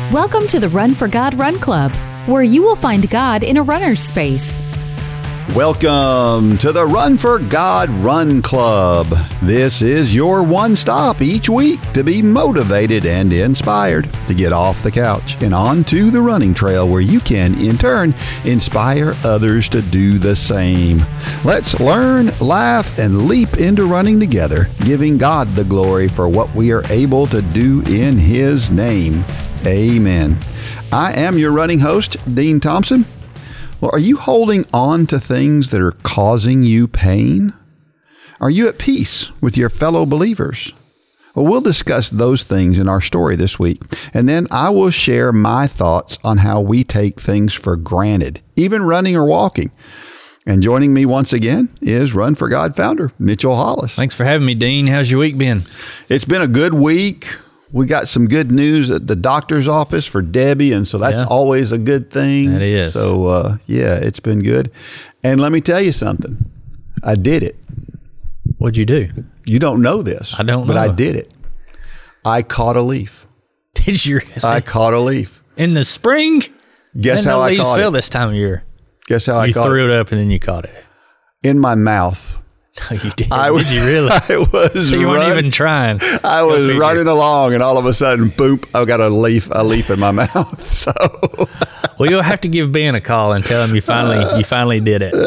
Welcome to the Run for God Run Club, where you will find God in a runner's space. Welcome to the Run for God Run Club. This is your one stop each week to be motivated and inspired to get off the couch and onto the running trail where you can, in turn, inspire others to do the same. Let's learn, laugh, and leap into running together, giving God the glory for what we are able to do in His name. Amen. I am your running host, Dean Thompson. Well, are you holding on to things that are causing you pain? Are you at peace with your fellow believers? Well, we'll discuss those things in our story this week, and then I will share my thoughts on how we take things for granted, even running or walking. And joining me once again is Run for God founder, Mitchell Hollis. Thanks for having me, Dean. How's your week been? It's been a good week. We got some good news at the doctor's office for Debbie, and so that's always a good thing. That is. So, it's been good. And let me tell you something. I did it. What'd you do? You don't know this. I don't know. But I did it. I caught a leaf. Did you really? I caught a leaf. In the spring? Guess how I caught it? Leaves fell this time of year. Guess how I caught it? You threw it up and then you caught it. In my mouth. No, you did. Did you really? I was. So you weren't even trying. I was running along, and all of a sudden, boom! I got a leaf in my mouth. So, well, you'll have to give Ben a call and tell him you finally did it.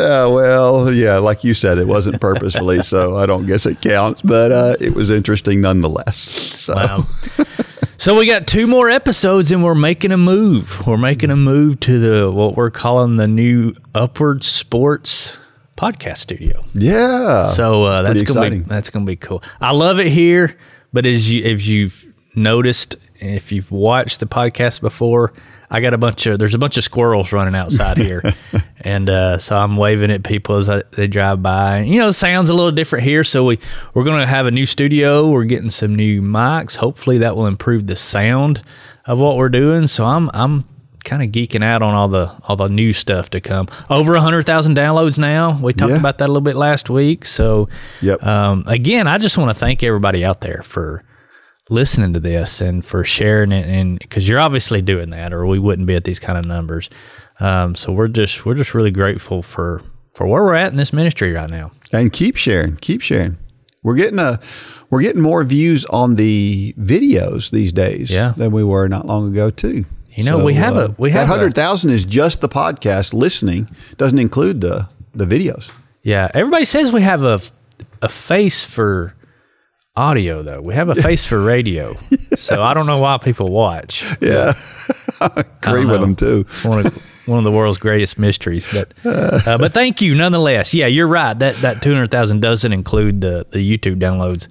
Like you said, it wasn't purposefully, so I don't guess it counts. But it was interesting nonetheless. So. Wow. So we got 2 more episodes, and we're making a move. We're making a move to what we're calling the new Upward Sports podcast studio. Yeah. So that's gonna be cool. I love it here, but as you've noticed, if you've watched the podcast before, I got there's a bunch of squirrels running outside here, and so I'm waving at people as they drive by. You know, the sound's a little different here, so we're gonna have a new studio. We're getting some new mics. Hopefully, that will improve the sound of what we're doing. So I'm kind of geeking out on all the new stuff to come. Over 100,000 downloads now. We talked about that a little bit last week. So, again, I just want to thank everybody out there for listening to this and for sharing it, and because you're obviously doing that, or we wouldn't be at these kind of numbers. So we're just really grateful for where we're at in this ministry right now. And keep sharing. We're getting more views on the videos these days than we were not long ago too. You know, we have that 100,000 is just the podcast listening. Doesn't include the videos. Yeah. Everybody says we have a face for audio, though. We have a face for radio. So I don't know why people watch. Yeah. I agree with them too. It's one of the world's greatest mysteries. But thank you nonetheless. Yeah, you're right. That 200,000 doesn't include the YouTube downloads.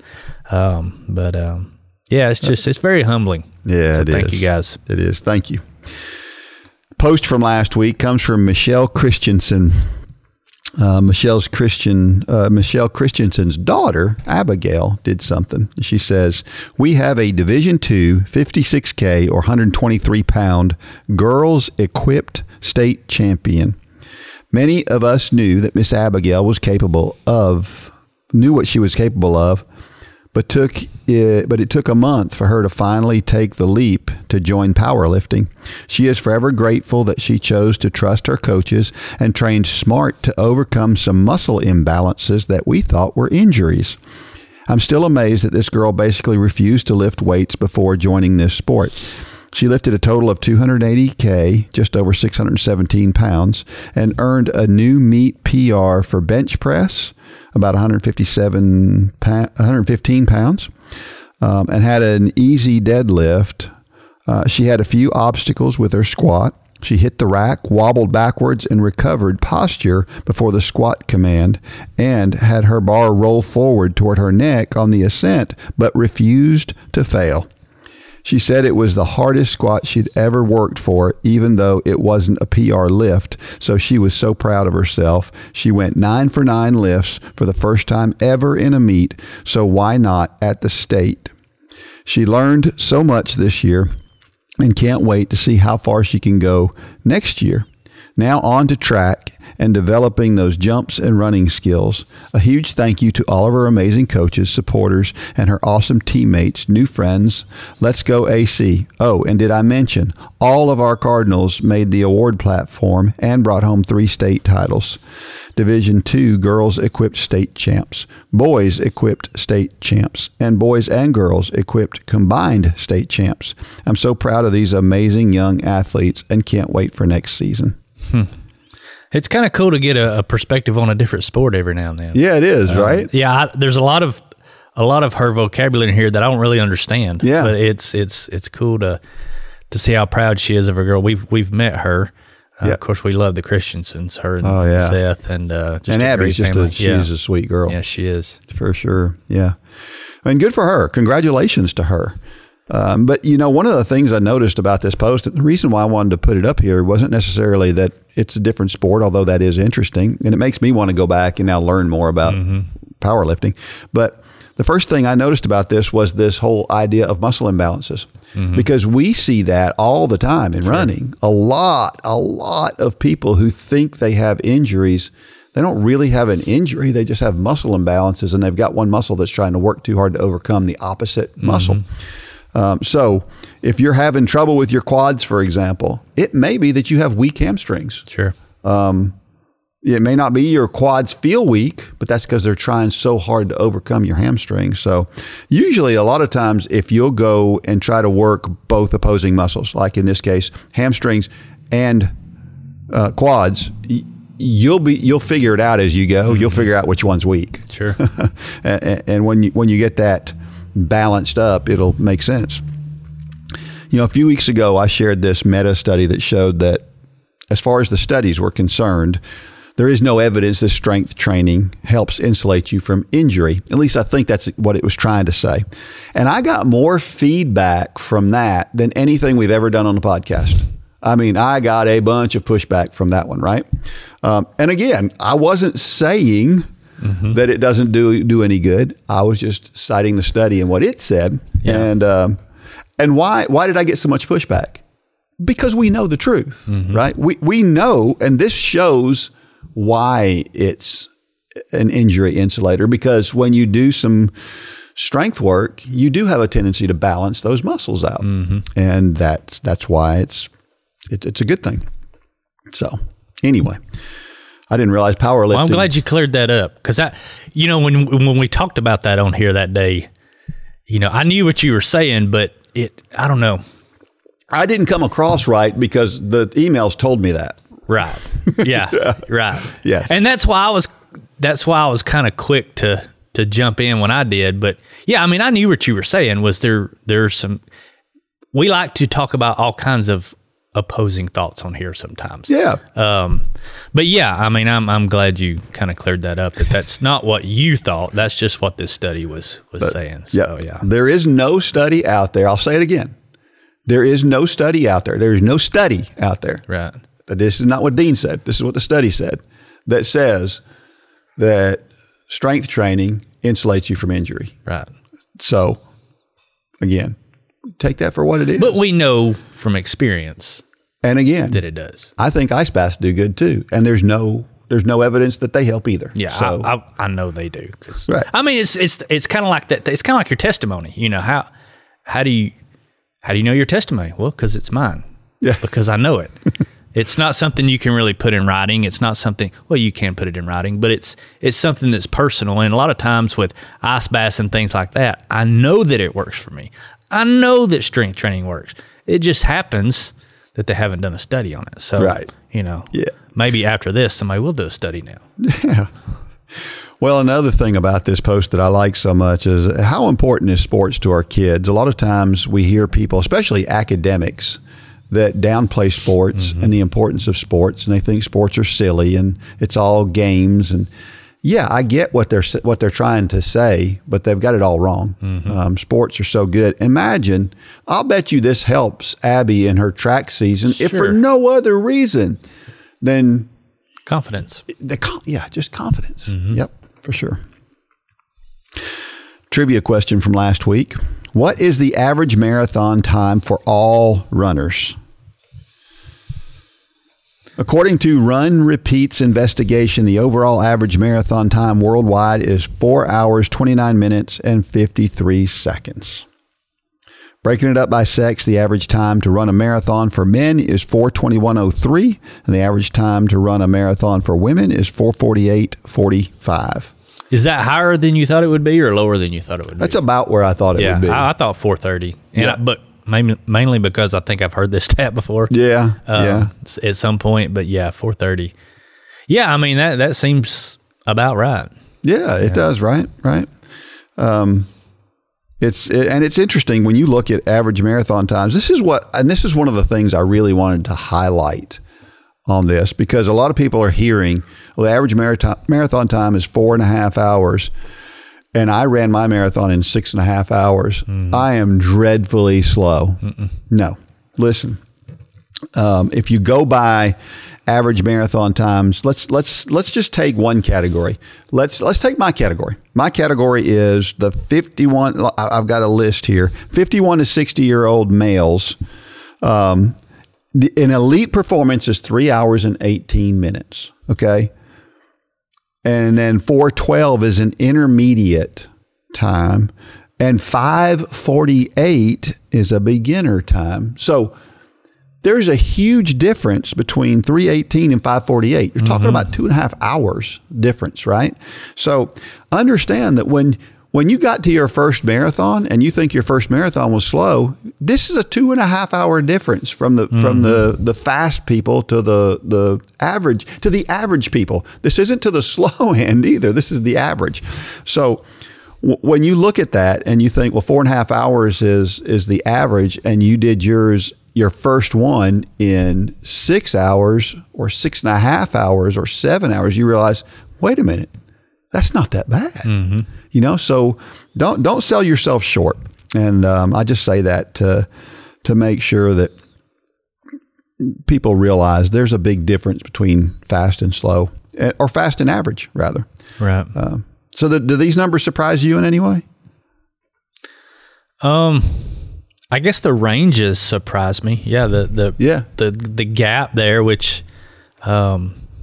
It's very humbling. Yeah, so it is. Thank you, guys. It is. Thank you. Post from last week comes from Michelle Christensen. Michelle Christensen's daughter, Abigail, did something. She says, "We have a Division II 56K or 123-pound girls equipped state champion. Many of us knew that Miss Abigail was knew what she was capable of, but it took a month for her to finally take the leap to join powerlifting. She is forever grateful that she chose to trust her coaches and trained smart to overcome some muscle imbalances that we thought were injuries. I'm still amazed that this girl basically refused to lift weights before joining this sport. She lifted a total of 280K, just over 617 pounds, and earned a new meet PR for bench press, about 115 pounds, and had an easy deadlift. She had a few obstacles with her squat. She hit the rack, wobbled backwards, and recovered posture before the squat command, and had her bar roll forward toward her neck on the ascent, but refused to fail. She said it was the hardest squat she'd ever worked for, even though it wasn't a PR lift, so she was so proud of herself. She went 9 for 9 lifts for the first time ever in a meet, so why not at the state? She learned so much this year and can't wait to see how far she can go next year. Now on to track and developing those jumps and running skills. A huge thank you to all of our amazing coaches, supporters, and her awesome teammates, new friends. Let's go AC. Oh, and did I mention all of our Cardinals made the award platform and brought home 3 state titles. Division II girls equipped state champs, boys equipped state champs, and boys and girls equipped combined state champs. I'm so proud of these amazing young athletes and can't wait for next season. It's kind of cool to get a perspective on a different sport every now and then. Yeah, it is, right? Yeah, there's a lot of her vocabulary in here that I don't really understand. Yeah, but it's cool to see how proud she is of her girl. We've met her. Of course, we love the Christiansons, her and Seth, and Abby's she's a sweet girl. Yeah, she is for sure. Yeah, I mean, good for her. Congratulations to her. But, one of the things I noticed about this post, and the reason why I wanted to put it up here wasn't necessarily that it's a different sport, although that is interesting. And it makes me want to go back and now learn more about powerlifting. But the first thing I noticed about this was this whole idea of muscle imbalances, because we see that all the time in running. A lot of people who think they have injuries, they don't really have an injury. They just have muscle imbalances, and they've got one muscle that's trying to work too hard to overcome the opposite muscle. So if you're having trouble with your quads, for example, it may be that you have weak hamstrings. Sure. It may not be your quads feel weak, but that's because they're trying so hard to overcome your hamstrings. So usually a lot of times if you'll go and try to work both opposing muscles, like in this case, hamstrings and quads, you'll figure it out as you go. You'll figure out which one's weak. Sure. And when you get that balanced up, it'll make sense. A few weeks ago, I shared this meta study that showed that as far as the studies were concerned, there is no evidence that strength training helps insulate you from injury. At least I think that's what it was trying to say. And I got more feedback from that than anything we've ever done on the podcast. I mean, I got a bunch of pushback from that one, right? And again, I wasn't saying that it doesn't do any good. I was just citing the study and what it said. Yeah. And why did I get so much pushback? Because we know the truth, right? We know, and this shows why it's an injury insulator, because when you do some strength work, you do have a tendency to balance those muscles out. And that's why it's a good thing. So anyway, I didn't realize powerlifting. Well, I'm glad you cleared that up, because when we talked about that on here that day, I knew what you were saying, but I don't know. I didn't come across right because the emails told me that. Right. Yeah. Right. Yes. And that's why I was kind of quick to jump in when I did. But yeah, I mean, I knew what you were saying was there's some, we like to talk about all kinds of opposing thoughts on here sometimes. Yeah. But yeah, I mean, I'm glad you kind of cleared that up, that's not what you thought. That's just what this study was saying. So yeah. There is no study out there. I'll say it again. There is no study out there. There is no study out there. Right. This is not what Dean said. This is what the study said, that says that strength training insulates you from injury. Right. So again, take that for what it is. But we know from experience, and again, that it does. I think ice baths do good too, and there's no evidence that they help either. Yeah, so, I know they do. Right. I mean, it's kind of like that. It's kind of like your testimony. How do you know your testimony? Well, because it's mine. Yeah. Because I know it. It's not something you can really put in writing. It's not something, well, you can put it in writing, but it's something that's personal. And a lot of times with ice baths and things like that, I know that it works for me. I know that strength training works. It just happens that they haven't done a study on it. So, right. Maybe after this, somebody will do a study now. Yeah. Well, another thing about this post that I like so much is how important is sports to our kids. A lot of times we hear people, especially academics, that downplay sports and the importance of sports, and they think sports are silly and it's all games. And yeah, I get what they're trying to say, but they've got it all wrong. Sports are so good. Imagine, I'll bet you this helps Abby in her track season, if for no other reason than confidence. Just confidence. Yep, for sure. Trivia question from last week. What is the average marathon time for all runners? According to Run Repeat's investigation, the overall average marathon time worldwide is 4 hours, 29 minutes, and 53 seconds. Breaking it up by sex, the average time to run a marathon for men is 4:21:03, and the average time to run a marathon for women is 4:48:45. Is that higher than you thought it would be or lower than you thought it would be? That's about where I thought it would be. I thought 4:30. But mainly because I think I've heard this stat before. Yeah. At some point, but 4:30. Yeah, I mean that seems about right. Yeah, it does, right? It's interesting when you look at average marathon times. This is one of the things I really wanted to highlight on this, because a lot of people are hearing, well, the average marathon time is 4.5 hours, and I ran my marathon in 6.5 hours. I am dreadfully slow. No, listen. If you go by average marathon times, let's just take one category. Let's take my category. My category is the 51. I've got a list here. 51 to 60-year-old males. An elite performance is 3 hours and 18 minutes. Okay. And then 4:12 is an intermediate time, and 5:48 is a beginner time. So there's a huge difference between 3:18 and 5:48. You're talking about 2.5 hours difference, right? So understand that when you got to your first marathon and you think your first marathon was slow, this is a 2.5 hour difference from the fast people to the average people. This isn't to the slow end either. This is the average. So when you look at that and you think, well, 4.5 hours is the average, and you did your first one in 6 hours or 6.5 hours or 7 hours, you realize, wait a minute, that's not that bad. So don't sell yourself short. And I just say that to make sure that people realize there's a big difference between fast and slow, or fast and average, rather. Right. So do these numbers surprise you in any way? I guess the ranges surprise me. Yeah, the gap there, which, I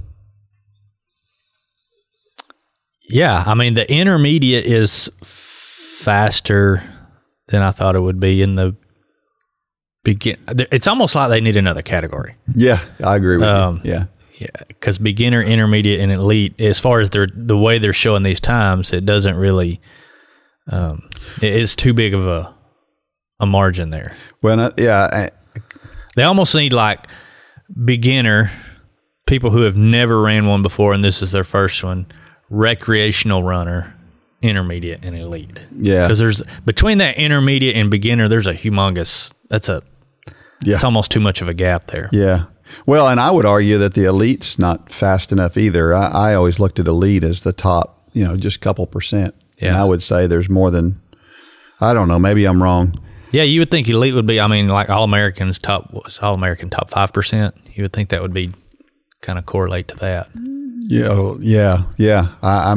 mean, the intermediate is faster than I thought it would be in the begin. It's almost like they need another category. Yeah, I agree with you. Yeah, because beginner, intermediate, and elite, as far as the way they're showing these times, it doesn't really. It is too big of a margin there. Well, they almost need like beginner, people who have never ran one before and this is their first one, recreational runner, intermediate, and elite. Yeah, because there's between that intermediate and beginner, there's a humongous. It's almost too much of a gap there. Yeah. Well, and I would argue that the elite's not fast enough either. I always looked at elite as the top, just a couple percent. Yeah. And I would say there's more than, I don't know, maybe I'm wrong. Yeah, you would think elite would be, like All-American top 5%. You would think that would be kind of correlate to that. Yeah.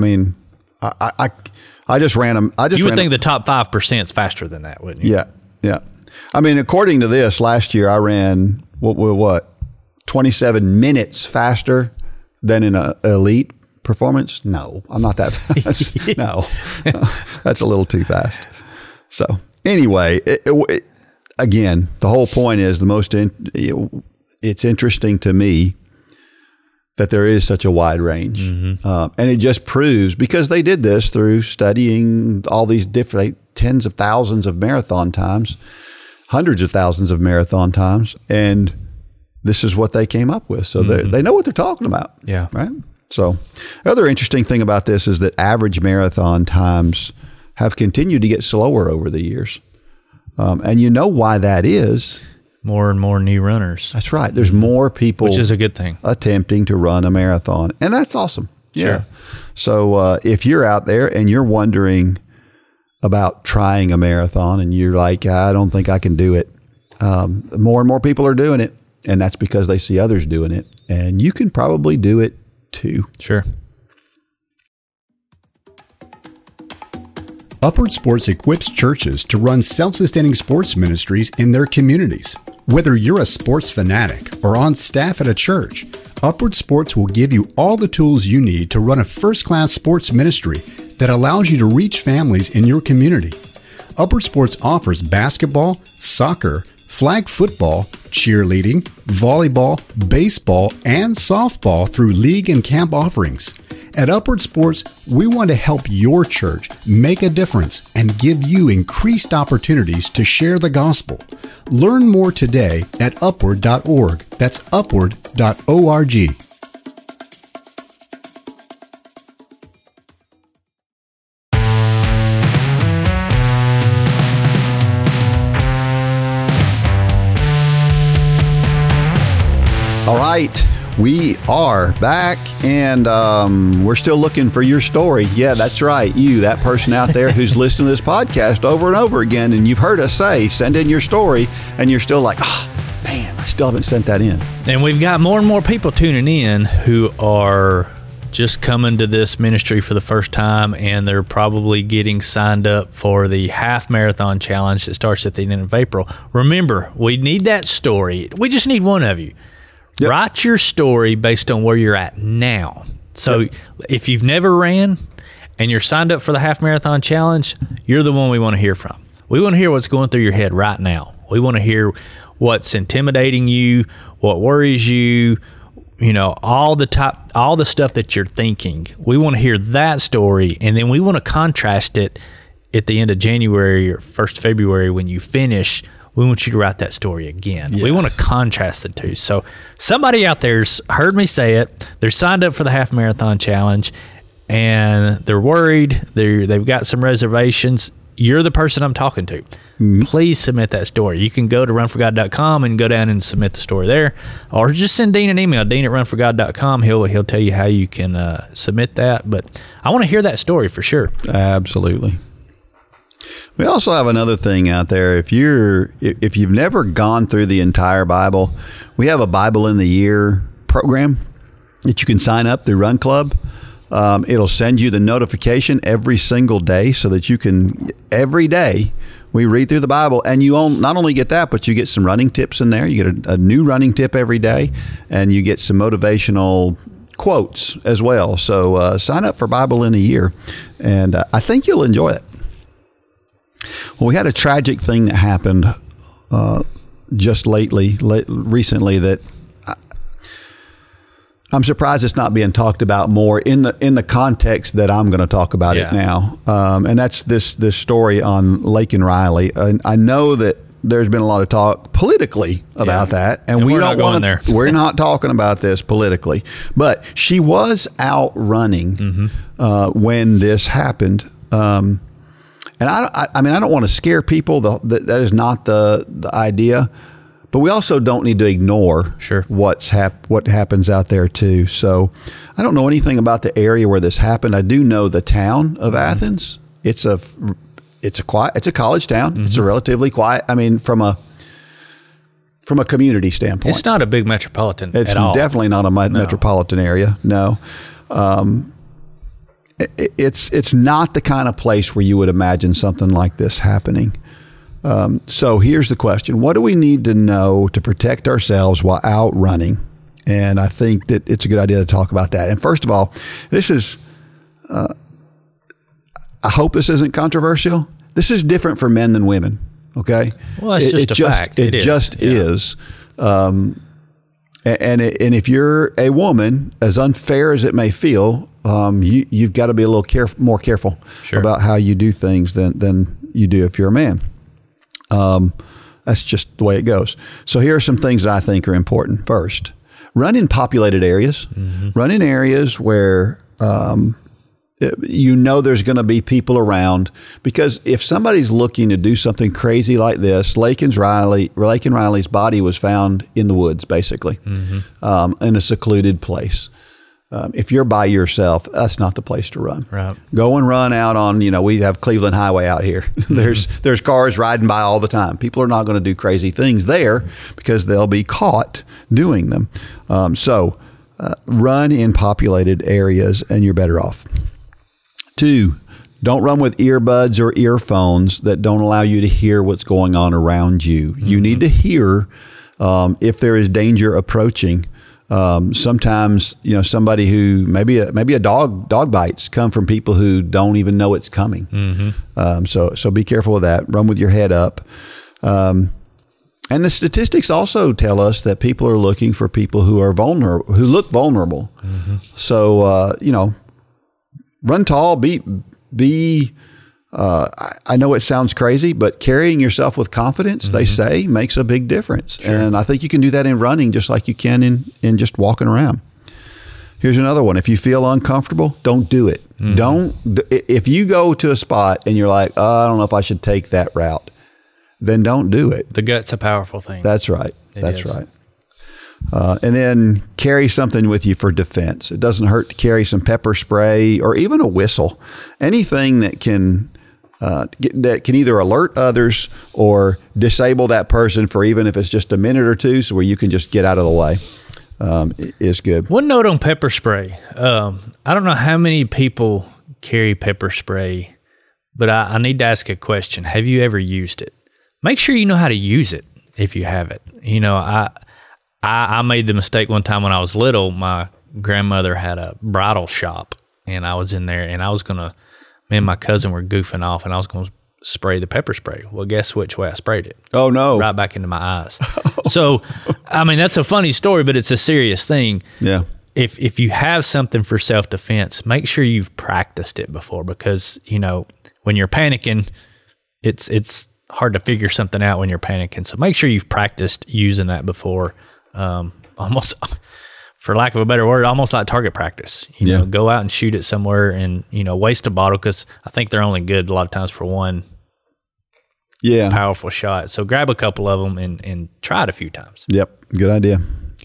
I just ran them. You would think the top 5% is faster than that, wouldn't you? Yeah. I mean, according to this, last year I ran, what 27 minutes faster than in an elite performance? No, I'm not that fast. No, that's a little too fast. So anyway, again, the whole point is it's interesting to me that there is such a wide range. And it just proves, because they did this through studying all these different tens of thousands of marathon times, hundreds of thousands of marathon times, and this is what they came up with. So they know what they're talking about. Yeah. Right. So the other interesting thing about this is that average marathon times have continued to get slower over the years. And you know why that is. More and more new runners. That's right. There's more people, which is a good thing, attempting to run a marathon. And that's awesome. Yeah. Sure. So if you're out there and you're wondering about trying a marathon and you're like, I don't think I can do it, more and more people are doing it. And that's because they see others doing it. And you can probably do it too. Sure. Upward Sports equips churches to run self-sustaining sports ministries in their communities. Whether you're a sports fanatic or on staff at a church, Upward Sports will give you all the tools you need to run a first-class sports ministry that allows you to reach families in your community. Upward Sports offers basketball, soccer, flag football, cheerleading, volleyball, baseball, and softball through league and camp offerings. At Upward Sports, we want to help your church make a difference and give you increased opportunities to share the gospel. Learn more today at upward.org. That's upward.org. All right, we are back, and we're still looking for your story. Yeah, that's right. You, that person out there who's listening to this podcast over and over again, and you've heard us say, send in your story, and you're still like, oh, man, I still haven't sent that in. And we've got more and more people tuning in who are just coming to this ministry for the first time, and they're probably getting signed up for the half marathon challenge that starts at the end of April. Remember, we need that story. We just need one of you. Yep. Write your story based on where you're at now. So if you've never ran and you're signed up for the half marathon challenge, you're the one we want to hear from. We want to hear what's going through your head right now. We want to hear what's intimidating you, what worries you, all the stuff that you're thinking. We want to hear that story, and then we want to contrast it at the end of January or 1st February when you finish. We want you to write that story again. Yes. We want to contrast the two. So somebody out there's heard me say it. They're signed up for the half marathon challenge, and they're worried. They've got some reservations. You're the person I'm talking to. Mm-hmm. Please submit that story. You can go to runforgod.com and go down and submit the story there, or just send Dean an email, dean@runforgod.com. He'll tell you how you can submit that. But I want to hear that story for sure. Absolutely. We also have another thing out there. If you've never gone through the entire Bible, we have a Bible in the Year program that you can sign up through Run Club. It'll send you the notification every single day so that you can, every day, we read through the Bible, and you not only get that, but you get some running tips in there. You get a new running tip every day, and you get some motivational quotes as well. So sign up for Bible in a Year, and I think you'll enjoy it. Well, we had a tragic thing that happened just recently that I'm surprised it's not being talked about more in the context that I'm going to talk about it now. And that's this story on Laken Riley. And I know that there's been a lot of talk politically about that, and we don't want there. We're not talking about this politically, but she was out running when this happened. And I mean, I don't want to scare people. That is not the idea. But we also don't need to ignore what happens out there too. So I don't know anything about the area where this happened. I do know the town of Athens. It's a college town. Mm-hmm. It's a relatively quiet. I mean, from a community standpoint, it's not a big metropolitan. It's at all. Definitely not a metropolitan area. No. It's not the kind of place where you would imagine something like this happening. So here's the question. What do we need to know to protect ourselves while out running? And I think that it's a good idea to talk about that. And first of all, this is, I hope this isn't controversial. This is different for men than women. Okay. Well, that's just a fact. It just is. And if you're a woman, as unfair as it may feel, you've got to be a little more careful about how you do things than you do if you're a man. That's just the way it goes. So here are some things that I think are important. First, run in populated areas. Mm-hmm. Run in areas where there's going to be people around, because if somebody's looking to do something crazy like this, Laken Riley's body was found in the woods, basically, in a secluded place. If you're by yourself, that's not the place to run. Right. Go and run out on, we have Cleveland Highway out here. There's cars riding by all the time. People are not going to do crazy things there because they'll be caught doing them. So run in populated areas and you're better off. 2, don't run with earbuds or earphones that don't allow you to hear what's going on around you. Mm-hmm. You need to hear if there is danger approaching. Sometimes, somebody who maybe a dog bites come from people who don't even know it's coming. Mm-hmm. So be careful with that. Run with your head up. And the statistics also tell us that people are looking for people who are vulnerable, who look vulnerable. Mm-hmm. So, run tall, I know it sounds crazy, but carrying yourself with confidence, mm-hmm. they say, makes a big difference. Sure. And I think you can do that in running just like you can in just walking around. Here's another one. If you feel uncomfortable, don't do it. Mm-hmm. If you go to a spot and you're like, I don't know if I should take that route, then don't do it. The gut's a powerful thing. That's right. That's right. And then carry something with you for defense. It doesn't hurt to carry some pepper spray or even a whistle. Anything that can either alert others or disable that person for even if it's just a minute or two, so where you can just get out of the way, is good. One note on pepper spray. I don't know how many people carry pepper spray, but I need to ask a question. Have you ever used it? Make sure you know how to use it if you have it. I made the mistake one time when I was little. My grandmother had a bridal shop, and I was in there, and me and my cousin were goofing off, and I was going to spray the pepper spray. Well, guess which way I sprayed it? Oh, no. Right back into my eyes. So, that's a funny story, but it's a serious thing. Yeah. If you have something for self-defense, make sure you've practiced it before, because, when you're panicking, it's hard to figure something out when you're panicking. So make sure you've practiced using that before. Almost, for lack of a better word, almost like target practice. Go out and shoot it somewhere and, waste a bottle, because I think they're only good a lot of times for one powerful shot. So grab a couple of them and try it a few times. Yep. Good idea.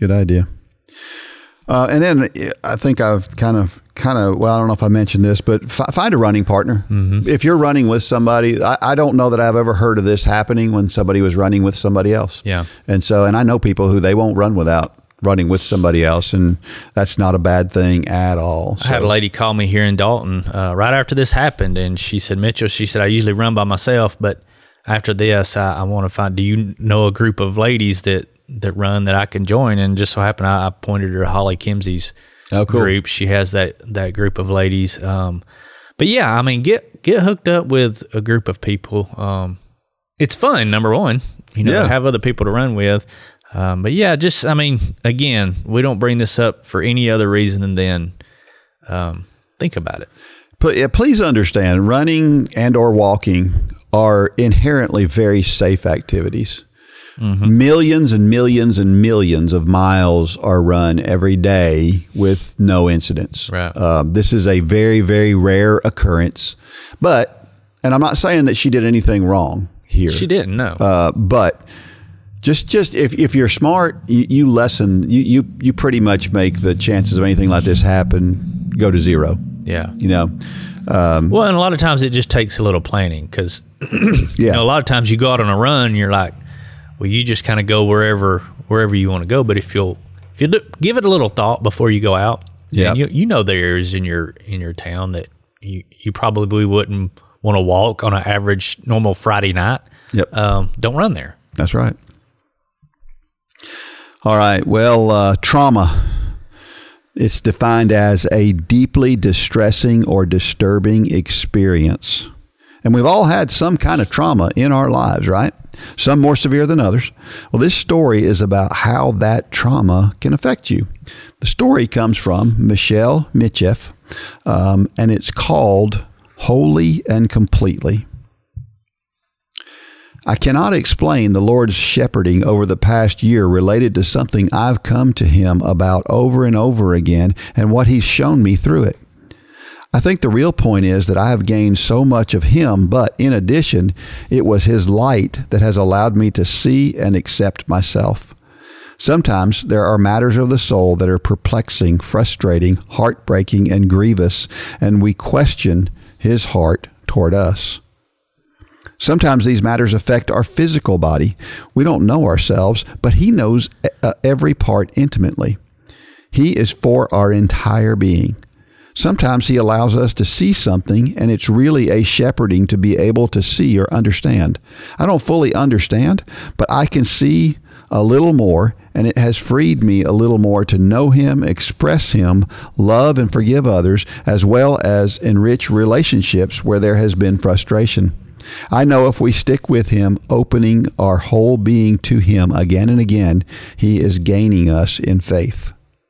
And then I think I've kind of, well, I don't know if I mentioned this, but find a running partner. Mm-hmm. If you're running with somebody, I don't know that I've ever heard of this happening when somebody was running with somebody else. Yeah. And I know people who they won't run without running with somebody else, and that's not a bad thing at all. I had a lady call me here in Dalton right after this happened, and she said, Mitchell, I usually run by myself, but after this, I want to find, do you know a group of ladies that run that I can join? And just so happened, I pointed her to Holly Kimsey's group. She has that group of ladies. But yeah, get hooked up with a group of people. It's fun, number one, to have other people to run with. But yeah, just, again, we don't bring this up for any other reason than think about it. But please understand, running and or walking are inherently very safe activities. Mm-hmm. Millions and millions and millions of miles are run every day with no incidents. Right. This is a very, very rare occurrence. And I'm not saying that she did anything wrong here. She didn't, no. But just if you're smart, you lessen, you pretty much make the chances of anything like this happen go to zero. Yeah. Well, and a lot of times it just takes a little planning, because a lot of times you go out on a run, you're like, well, you just kind of go wherever you want to go. But if you give it a little thought before you go out, and there are areas in your town that you probably wouldn't want to walk on an average normal Friday night. Yep. Don't run there. That's right. All right. Well, trauma. It's defined as a deeply distressing or disturbing experience. And we've all had some kind of trauma in our lives, right? Some more severe than others. Well, this story is about how that trauma can affect you. The story comes from Michelle Mitcheff, and it's called Wholly and Completely. I cannot explain the Lord's shepherding over the past year related to something I've come to Him about over and over again and what He's shown me through it. I think the real point is that I have gained so much of Him, but in addition, it was His light that has allowed me to see and accept myself. Sometimes there are matters of the soul that are perplexing, frustrating, heartbreaking, and grievous, and we question His heart toward us. Sometimes these matters affect our physical body. We don't know ourselves, but He knows every part intimately. He is for our entire being. Sometimes He allows us to see something, and it's really a shepherding to be able to see or understand. I don't fully understand, but I can see a little more, and it has freed me a little more to know Him, express Him, love and forgive others, as well as enrich relationships where there has been frustration. I know if we stick with Him, opening our whole being to Him again and again, He is gaining us in faith.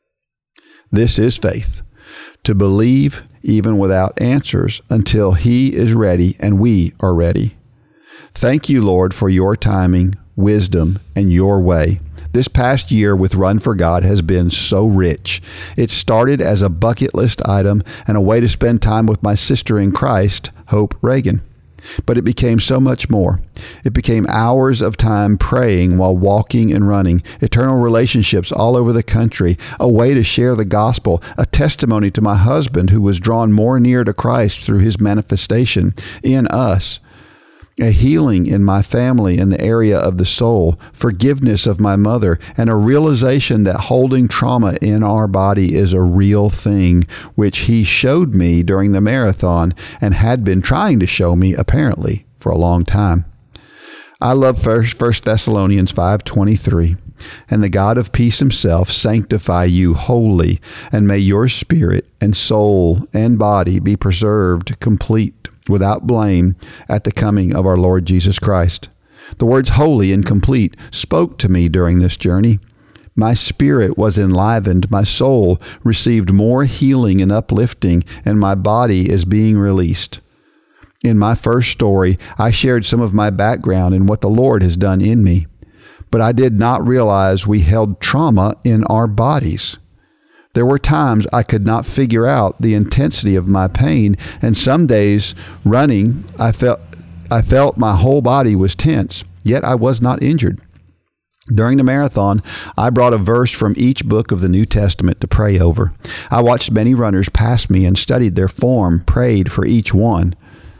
This is faith, to believe even without answers until He is ready and we are ready. Thank you, Lord, for your timing, wisdom, and your way. This past year with Run for God has been so rich. It started as a bucket list item and a way to spend time with my sister in Christ, Hope Reagan. But it became so much more. It became hours of time praying while walking and running, eternal relationships all over the country, a way to share the gospel, a testimony to my husband who was drawn more near to Christ through his manifestation in us, a healing in my family in the area of the soul, forgiveness of my mother, and a realization that holding trauma in our body is a real thing, which He showed me during the marathon and had been trying to show me, apparently, for a long time. I love 1 Thessalonians 5:23. And the God of peace Himself sanctify you wholly, and may your spirit and soul and body be preserved complete, without blame, at the coming of our Lord Jesus Christ. The words holy and complete spoke to me during this journey. My spirit was enlivened, my soul received more healing and uplifting, and my body is being released. In my first story, I shared some of my background and what the Lord has done in me. But I did not realize we held trauma in our bodies. There were times I could not figure out the intensity of my pain, and some days running, I felt my whole body was tense, yet I was not injured. During the marathon, I brought a verse from each book of the New Testament to pray over. I watched many runners pass me and studied their form, prayed for each one.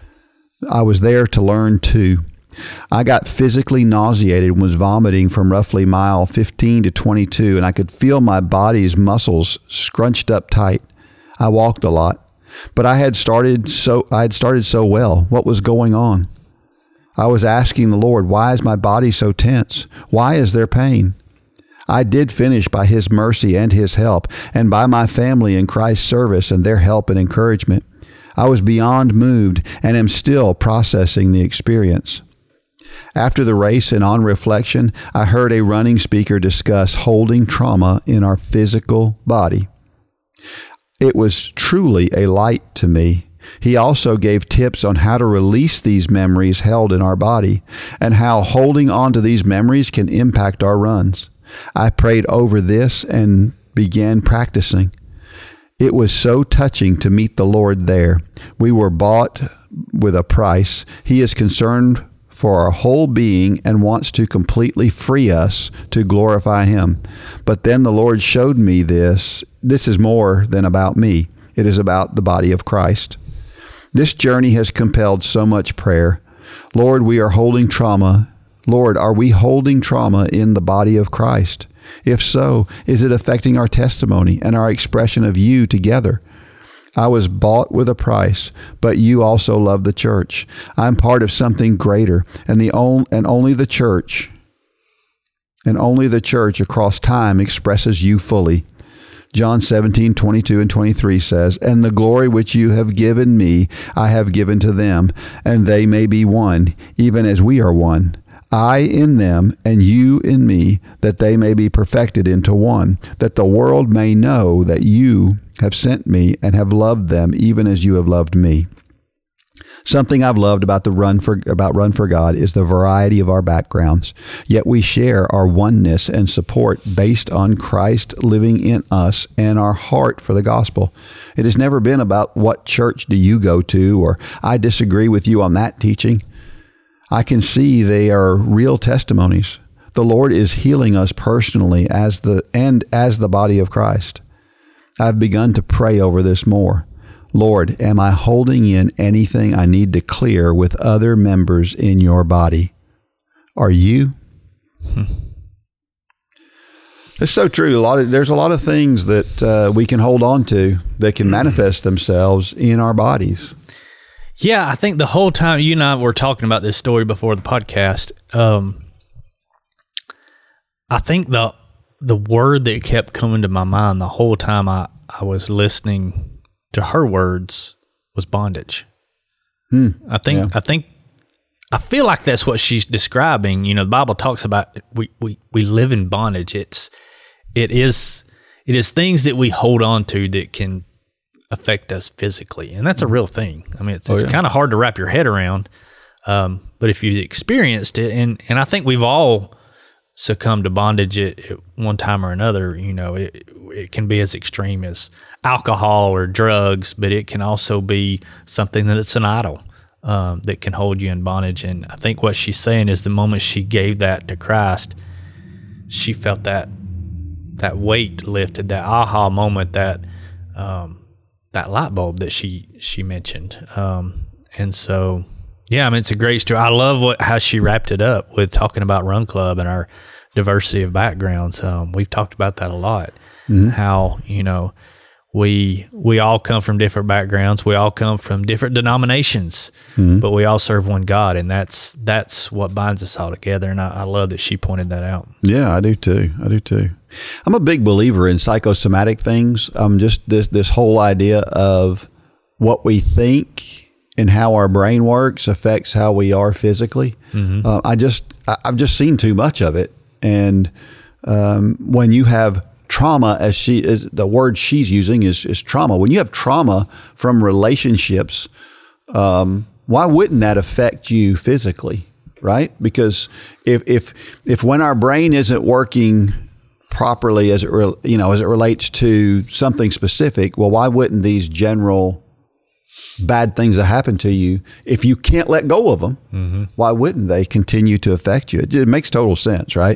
I was there to learn too. I got physically nauseated and was vomiting from roughly mile 15 to 22, and I could feel my body's muscles scrunched up tight. I walked a lot, but I had started so well. What was going on? I was asking the Lord, why is my body so tense? Why is there pain? I did finish by His mercy and His help, and by my family in Christ's service and their help and encouragement. I was beyond moved and am still processing the experience. After the race and on reflection, I heard a running speaker discuss holding trauma in our physical body. It was truly a light to me. He also gave tips on how to release these memories held in our body and how holding on to these memories can impact our runs. I prayed over this and began practicing. It was so touching to meet the Lord there. We were bought with a price. He is concerned for our whole being and wants to completely free us to glorify Him. But then the Lord showed me this. This is more than about me. It is about the body of Christ. This journey has compelled so much prayer. Lord, we are holding trauma. Lord, are we holding trauma in the body of Christ? If so, is it affecting our testimony and our expression of you together? I was bought with a price, but you also love the church. I'm part of something greater, and only the church across time expresses you fully. John 17:22 and 23 says, "And the glory which you have given me, I have given to them, and they may be one, even as we are one. I in them, and you in me, that they may be perfected into one, that the world may know that you have sent me and have loved them, even as you have loved me." Something I've loved about Run for God is the variety of our backgrounds, yet we share our oneness and support based on Christ living in us and our heart for the gospel. It has never been about what church do you go to, or I disagree with you on that teaching. I can see they are real testimonies. The Lord is healing us personally as the body of Christ. I've begun to pray over this more. Lord, am I holding in anything I need to clear with other members in your body? Are you? It's so true. There's a lot of things that we can hold on to that can manifest themselves in our bodies. Yeah, I think the whole time you and I were talking about this story before the podcast, I think the the word that kept coming to my mind the whole time I was listening to her words was bondage. I feel like that's what she's describing. You know, the Bible talks about we live in bondage. It is things that we hold on to that can affect us physically, and that's a real thing. I mean, it's kind of hard to wrap your head around, but if you've experienced it, and I think we've all succumbed to bondage at one time or another. You know, it can be as extreme as alcohol or drugs, but it can also be something that's an idol that can hold you in bondage. And I think what she's saying is the moment she gave that to Christ, she felt that weight lifted, that aha moment, that light bulb that she mentioned. And so, yeah, I mean, it's a great story. I love how she wrapped it up with talking about Run Club and our diversity of backgrounds. We've talked about that a lot. How, you know, we all come from different backgrounds. We all come from different denominations, but we all serve one God, and that's what binds us all together. And I love that she pointed that out. Yeah, I do too. I'm a big believer in psychosomatic things. Just this whole idea of what we think and how our brain works affects how we are physically. I've just seen too much of it, and when you have trauma, as the word she's using is trauma. When you have trauma from relationships, why wouldn't that affect you physically, right? Because if when our brain isn't working properly as it relates to something specific, well, why wouldn't these general bad things that happen to you, if you can't let go of them, why wouldn't they continue to affect you? It makes total sense, right?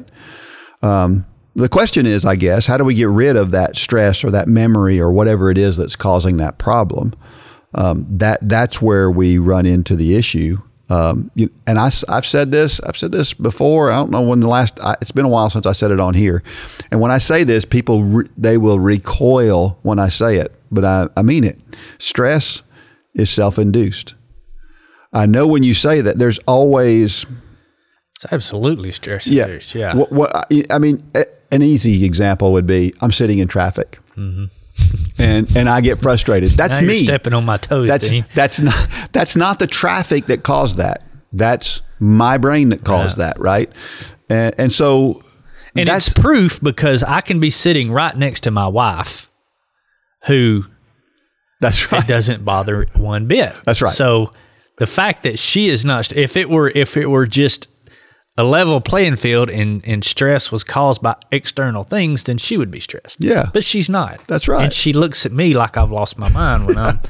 The question is, I guess, how do we get rid of that stress or that memory or whatever it is that's causing that problem? That's where we run into the issue. And I've said this before. I don't know when it's been a while since I said it on here. And when I say this, people, they will recoil when I say it, but I mean it. Stress is self-induced. I know when you say that, there's always... It's absolutely stress-induced, yeah. I mean, an easy example would be I'm sitting in traffic. And I get frustrated. That's now me. You're stepping on my toes. That's not the traffic that caused that. That's my brain that caused that, right? And so, and it's proof because I can be sitting right next to my wife, who that's right, it doesn't bother one bit. That's right. So the fact that she is not, if it were just a level playing field and stress was caused by external things, then she would be stressed. Yeah. But she's not. That's right. And she looks at me like I've lost my mind when I'm,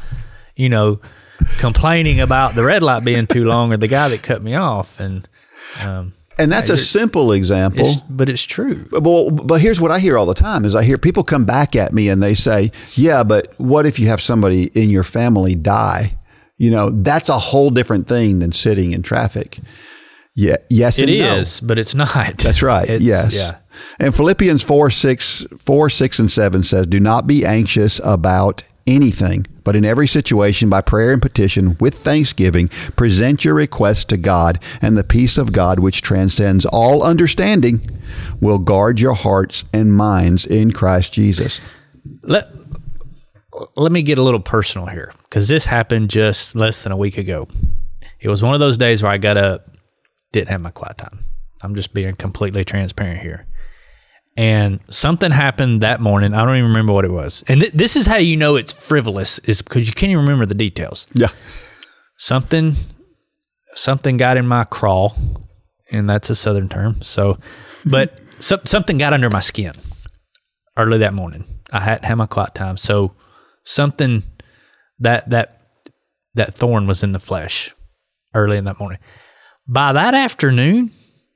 complaining about the red light being too long or the guy that cut me off. And that's a simple example. But it's true. But here's what I hear all the time is I hear people come back at me and they say, yeah, but what if you have somebody in your family die? That's a whole different thing than sitting in traffic. Yeah. Yes. It and is, but it's not. That's right. Yes. Yeah. And Philippians 4, 6, and 7 says, do not be anxious about anything, but in every situation by prayer and petition with thanksgiving, present your requests to God, and the peace of God, which transcends all understanding, will guard your hearts and minds in Christ Jesus. Let me get a little personal here, because this happened just less than a week ago. It was one of those days where I got up, didn't have my quiet time. I'm just being completely transparent here. And something happened that morning. I don't even remember what it was. And this is how you know it's frivolous, is because you can't even remember the details. Yeah. Something got in my crawl, and that's a Southern term. So, but something got under my skin early that morning. I hadn't had my quiet time. So something that thorn was in the flesh early in that morning. By that afternoon,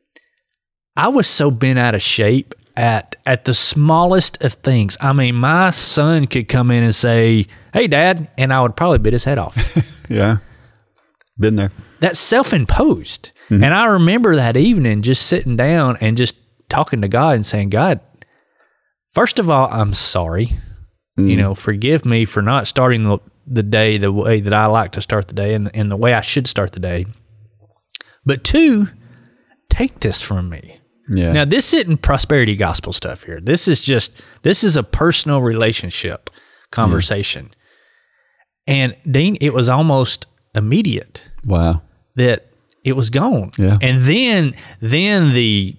I was so bent out of shape at the smallest of things. I mean, my son could come in and say, "Hey, Dad," and I would probably bit his head off. Yeah. Been there. That's self-imposed. Mm-hmm. And I remember that evening just sitting down and just talking to God and saying, God, first of all, I'm sorry. Forgive me for not starting the day the way that I like to start the day and the way I should start the day. But 2, take this from me. Yeah. Now, this isn't prosperity gospel stuff here. This is a personal relationship conversation. And Dean, it was almost immediate. Wow. That it was gone. Yeah. And then the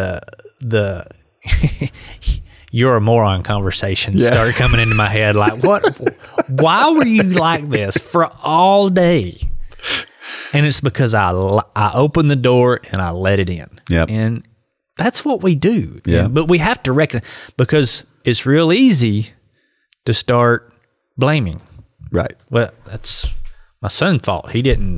you're a moron conversations started coming into my head. Like, why were you like this for all day? And it's because I opened the door and I let it in. Yep. And that's what we do. Yeah. But we have to recognize, because it's real easy to start blaming. Right. Well, that's my son's fault. He didn't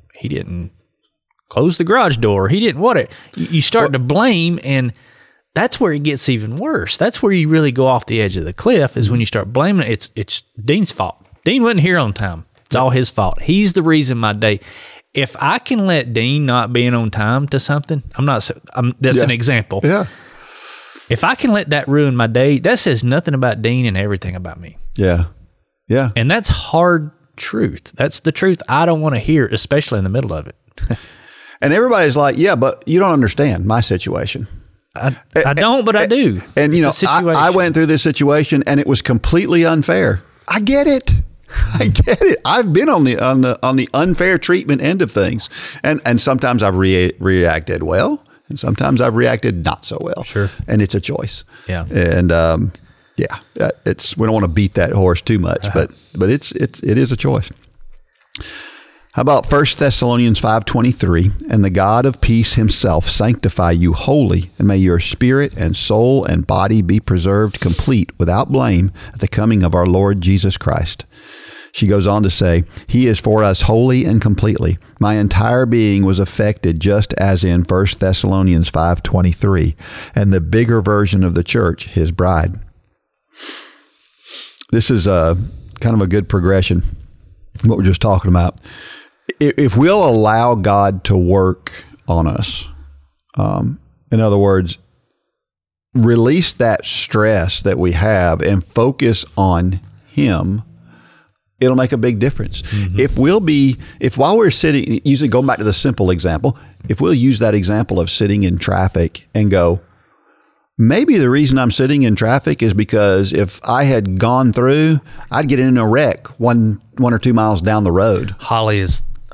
close the garage door. He didn't want it. You start to blame, and that's where it gets even worse. That's where you really go off the edge of the cliff, is when you start blaming it. It's Dean's fault. Dean wasn't here on time. It's all his fault. He's the reason my day. If I can let Dean not being on time to something, that's an example. Yeah. If I can let that ruin my day, that says nothing about Dean and everything about me. Yeah. Yeah. And that's hard truth. That's the truth I don't want to hear, especially in the middle of it. And everybody's like, yeah, but you don't understand my situation. I don't, but I do. And, I went through this situation and it was completely unfair. I get it. I get it. I've been on the unfair treatment end of things. And sometimes I've reacted well, and sometimes I've reacted not so well. Sure. And it's a choice. Yeah. And, we don't want to beat that horse too much, but it is a choice. How about 1 Thessalonians 5:23? And the God of peace himself sanctify you wholly, and may your spirit and soul and body be preserved complete without blame at the coming of our Lord Jesus Christ. She goes on to say, he is for us wholly and completely. My entire being was affected, just as in 1 Thessalonians 5:23, and the bigger version of the church, his bride. This is kind of a good progression, what we're just talking about. If we'll allow God to work on us, in other words, release that stress that we have and focus on him, it'll make a big difference. Mm-hmm. If while we're sitting, usually going back to the simple example, if we'll use that example of sitting in traffic and go, maybe the reason I'm sitting in traffic is because if I had gone through, I'd get in a wreck one or 2 miles down the road. Holly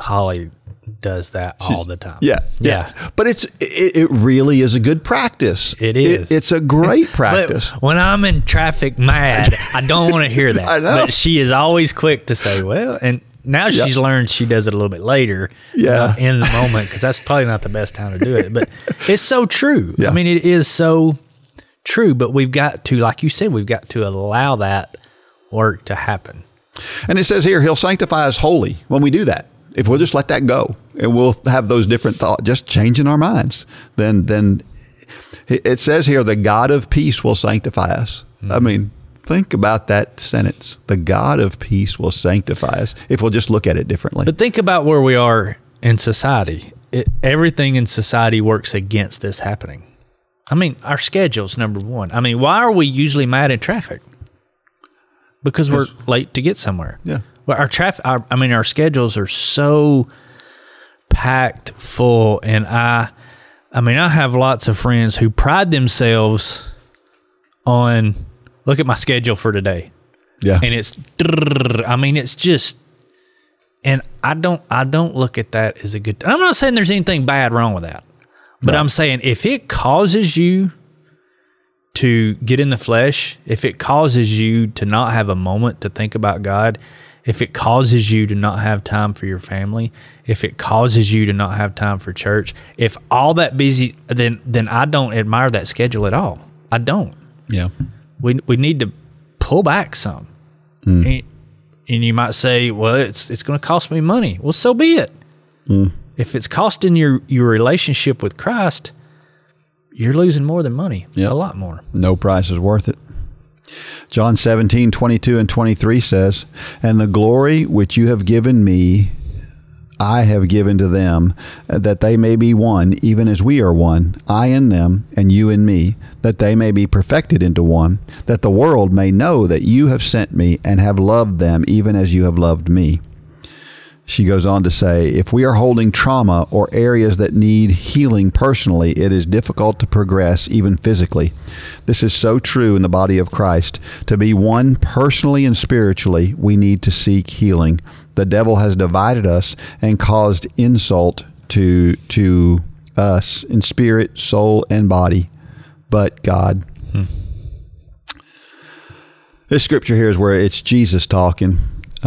does that all the time. Yeah. But it really is a good practice. It is. It's a great practice. When I'm in traffic mad, I don't want to hear that. I know. But she is always quick to say, well, and now she's learned she does it a little bit later. Yeah. In the moment, because that's probably not the best time to do it. But it's so true. Yeah. I mean, it is so true, but we've got to, like you said, we've got to allow that work to happen. And it says here, he'll sanctify us wholly when we do that. If we'll just let that go and we'll have those different thoughts, just changing our minds, then it says here, the God of peace will sanctify us. Mm-hmm. I mean, think about that sentence. The God of peace will sanctify us if we'll just look at it differently. But think about where we are in society. Everything in society works against this happening. I mean, our schedule's number one. I mean, why are we usually mad at traffic? Because we're late to get somewhere. Yeah. Well, our schedules are so packed full, and I have lots of friends who pride themselves on, look at my schedule for today. Yeah. And it's just, and I don't look at that as a good, I'm not saying there's anything bad wrong with that. But I'm saying if it causes you to get in the flesh, if it causes you to not have a moment to think about God, if it causes you to not have time for your family, if it causes you to not have time for church, if all that busy, then I don't admire that schedule at all. I don't. Yeah. We need to pull back some. And you might say, well, it's going to cost me money. Well, so be it. If it's costing your relationship with Christ, you're losing more than money. Yep. A lot more. No price is worth it. John 17:22 and 23 says, and the glory which you have given me, I have given to them, that they may be one, even as we are one, I in them, and you in me, that they may be perfected into one, that the world may know that you have sent me and have loved them, even as you have loved me. She goes on to say, if we are holding trauma or areas that need healing personally, it is difficult to progress even physically. This is so true in the body of Christ. To be one personally and spiritually, we need to seek healing. The devil has divided us and caused insult to us in spirit, soul, and body, but God. This scripture here is where it's Jesus talking.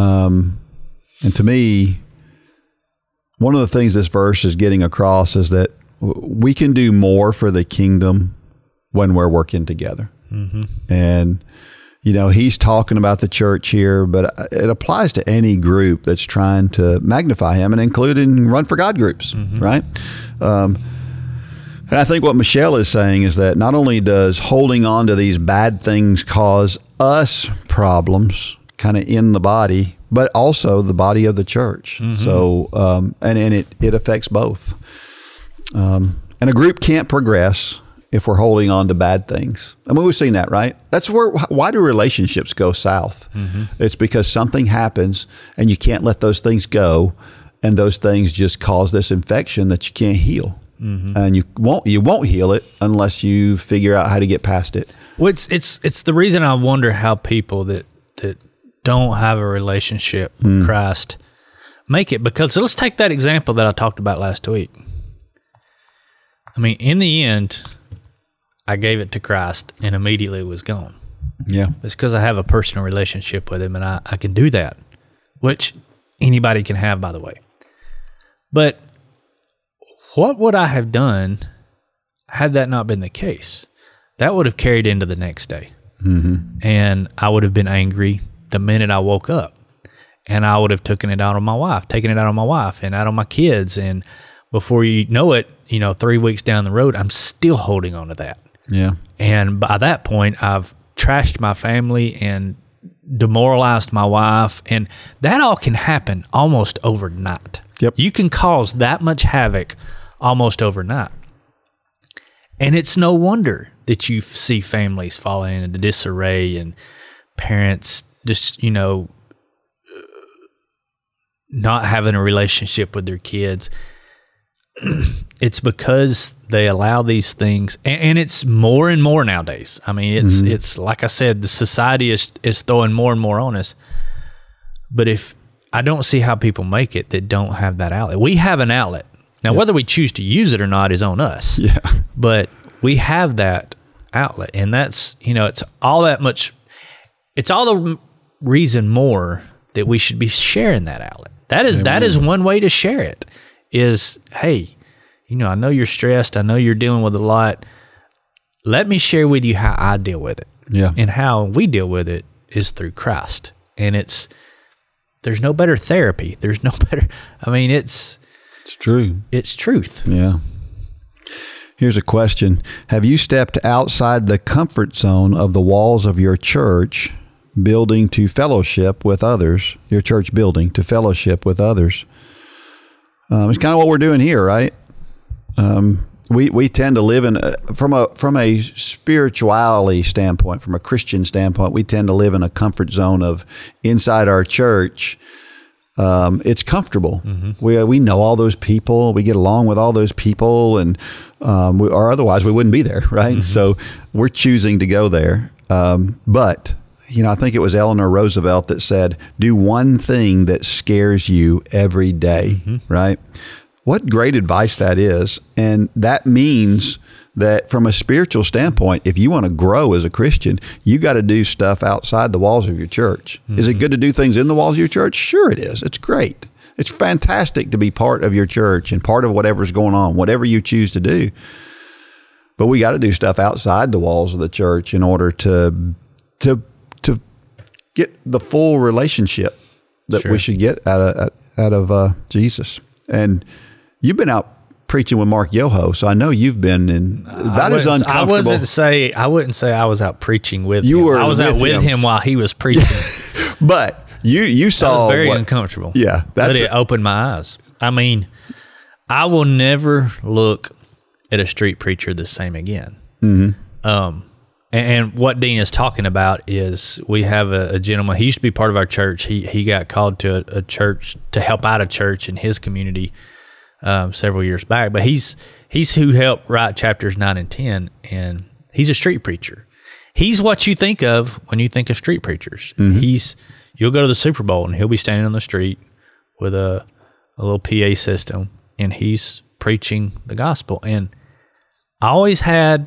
And to me, one of the things this verse is getting across is that we can do more for the kingdom when we're working together. Mm-hmm. And, you know, he's talking about the church here, but it applies to any group that's trying to magnify him, and including Run for God groups, right? And I think what Michelle is saying is that not only does holding on to these bad things cause us problems kind of in the body, but also the body of the church. Mm-hmm. So, and it affects both. And a group can't progress if we're holding on to bad things. I mean, we've seen that, right? That's why do relationships go south? Mm-hmm. It's because something happens and you can't let those things go. And those things just cause this infection that you can't heal. Mm-hmm. And you won't heal it unless you figure out how to get past it. Well, it's the reason I wonder how people that don't have a relationship with Christ make it. Because let's take that example that I talked about last week. I mean, in the end, I gave it to Christ and immediately it was gone. Yeah. It's because I have a personal relationship with him, and I can do that, which anybody can have, by the way. But what would I have done had that not been the case? That would have carried into the next day. Mm-hmm. And I would have been angry the minute I woke up. And I would have taken it out on my wife and out on my kids. And before you know it, 3 weeks down the road, I'm still holding on to that. Yeah. And by that point, I've trashed my family and demoralized my wife. And that all can happen almost overnight. Yep. You can cause that much havoc almost overnight. And it's no wonder that you see families falling into disarray and parents just, not having a relationship with their kids. It's because they allow these things, and it's more and more nowadays. I mean, it's like I said, the society is throwing more and more on us. But if I don't see how people make it that don't have that outlet. We have an outlet. Now, whether we choose to use it or not is on us. Yeah. But we have that outlet, and that's, it's all that much, it's all the reason more that we should be sharing that outlet. That is one way to share it is, hey, I know you're stressed. I know you're dealing with a lot. Let me share with you how I deal with it. Yeah. And how we deal with it is through Christ. And there's no better therapy. There's no better, it's true. It's truth. Yeah. Here's a question. Have you stepped outside the comfort zone of the walls of your church building to fellowship with others, your church building to fellowship with others? It's kind of what we're doing here, right? We tend to live from a spirituality standpoint, from a Christian standpoint, we tend to live in a comfort zone of inside our church. It's comfortable. Mm-hmm. We know all those people. We get along with all those people, and or otherwise we wouldn't be there, right? Mm-hmm. So we're choosing to go there. But I think it was Eleanor Roosevelt that said, "Do one thing that scares you every day," right? What great advice that is. And that means that from a spiritual standpoint, if you want to grow as a Christian, you got to do stuff outside the walls of your church. Mm-hmm. Is it good to do things in the walls of your church? Sure it is. It's great. It's fantastic to be part of your church and part of whatever's going on, whatever you choose to do. But we got to do stuff outside the walls of the church in order to get the full relationship that we should get out of Jesus. And you've been out preaching with Mark Yoho, so I know you've been in about as uncomfortable. I wouldn't say I was out preaching with him. I was out with him while he was preaching. But you saw that was very uncomfortable. Yeah, but it opened my eyes. I mean, I will never look at a street preacher the same again. Mm-hmm. And what Dean is talking about is we have a gentleman. He used to be part of our church. He got called to a church to help out a church in his community several years back. But he's who helped write chapters 9 and 10, and he's a street preacher. He's what you think of when you think of street preachers. Mm-hmm. You'll go to the Super Bowl, and he'll be standing on the street with a little PA system, and he's preaching the gospel. And I always had...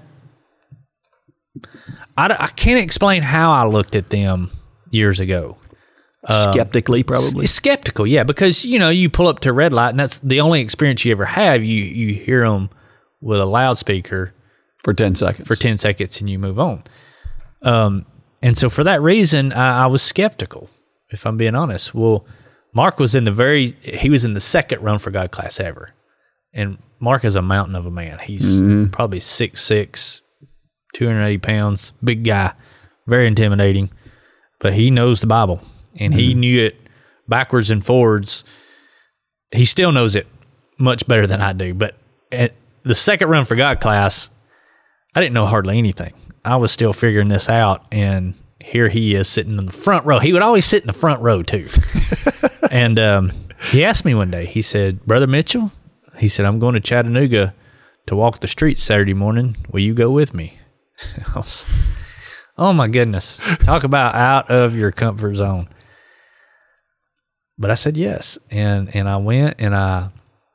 I can't explain how I looked at them years ago. Skeptically, probably. Skeptical, yeah, because, you pull up to a red light, and that's the only experience you ever have. You hear them with a loudspeaker. For 10 seconds. And you move on. And so for that reason, I was skeptical, if I'm being honest. Well, Mark was in the second Run for God class ever. And Mark is a mountain of a man. He's probably 6'6", 280 pounds, big guy, very intimidating, but he knows the Bible, and he knew it backwards and forwards. He still knows it much better than I do, but at the second Run for God class, I didn't know hardly anything. I was still figuring this out, and here he is sitting in the front row. He would always sit in the front row, too. And he asked me one day, he said, "Brother Mitchell," he said, "I'm going to Chattanooga to walk the streets Saturday morning. Will you go with me?" Oh my goodness. Talk about out of your comfort zone. But I said yes. And I went, and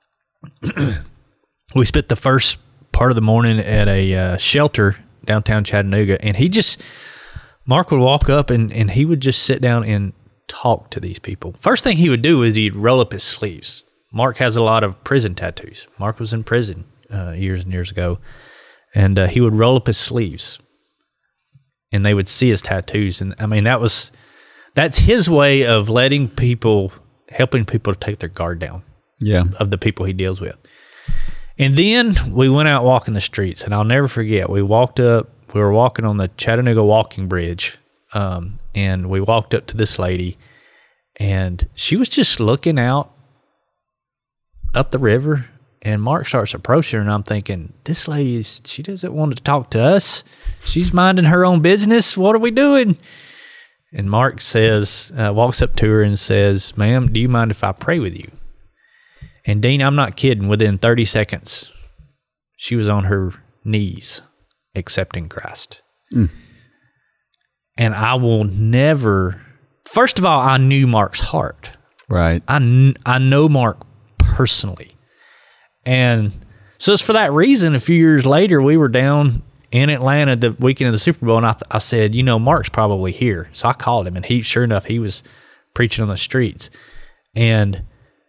we spent the first part of the morning at a shelter downtown Chattanooga. And Mark would walk up and he would just sit down and talk to these people. First thing he would do is he'd roll up his sleeves. Mark has a lot of prison tattoos. Mark was in prison years and years ago. And he would roll up his sleeves, and they would see his tattoos. And I mean, that's his way of helping people to take their guard down. Yeah, of the people he deals with. And then we went out walking the streets, and I'll never forget. We were walking on the Chattanooga Walking Bridge, and we walked up to this lady, and she was just looking out up the river. And Mark starts approaching her, and I'm thinking, this lady, she doesn't want to talk to us. She's minding her own business. What are we doing? And Mark walks up to her and says, "Ma'am, do you mind if I pray with you?" And Dean, I'm not kidding. Within 30 seconds, she was on her knees accepting Christ. And I will never... First of all, I knew Mark's heart. Right. I know Mark personally. And so it's for that reason, a few years later, we were down in Atlanta the weekend of the Super Bowl, and I said, Mark's probably here. So I called him, and sure enough, he was preaching on the streets. And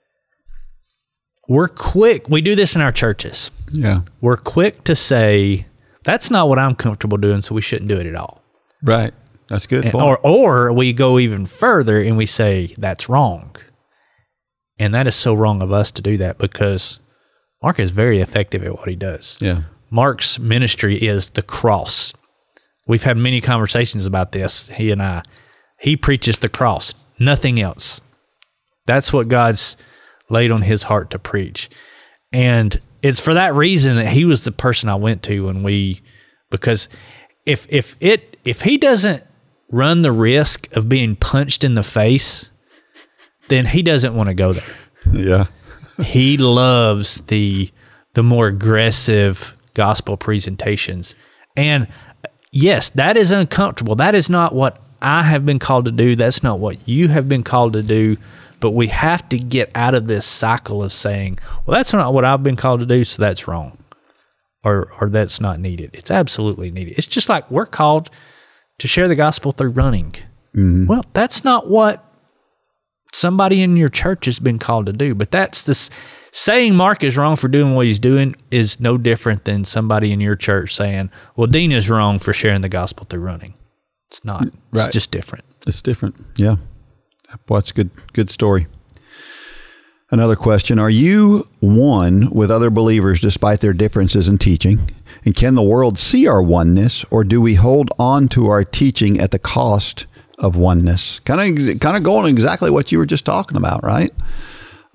we're quick. We do this in our churches. Yeah. We're quick to say, that's not what I'm comfortable doing, so we shouldn't do it at all. Right. That's good. Or we go even further, and we say, that's wrong. And that is so wrong of us to do that, because Mark is very effective at what he does. Yeah. Mark's ministry is the cross. We've had many conversations about this, he and I. He preaches the cross, nothing else. That's what God's laid on his heart to preach. And it's for that reason that he was the person I went to because if he doesn't run the risk of being punched in the face, then he doesn't want to go there. Yeah. He loves the more aggressive gospel presentations. And yes, that is uncomfortable. That is not what I have been called to do. That's not what you have been called to do. But we have to get out of this cycle of saying, well, that's not what I've been called to do, so that's wrong. Or that's not needed. It's absolutely needed. It's just like we're called to share the gospel through running. Mm-hmm. Well, that's not what somebody in your church has been called to do. But that's this saying Mark is wrong for doing what he's doing is no different than somebody in your church saying, well, Dean is wrong for sharing the gospel through running. It's not. Right. It's just different. It's different. Yeah. Well, that's good story. Another question. Are you one with other believers despite their differences in teaching? And can the world see our oneness, or do we hold on to our teaching at the cost of oneness? Kind of going exactly what you were just talking about, right?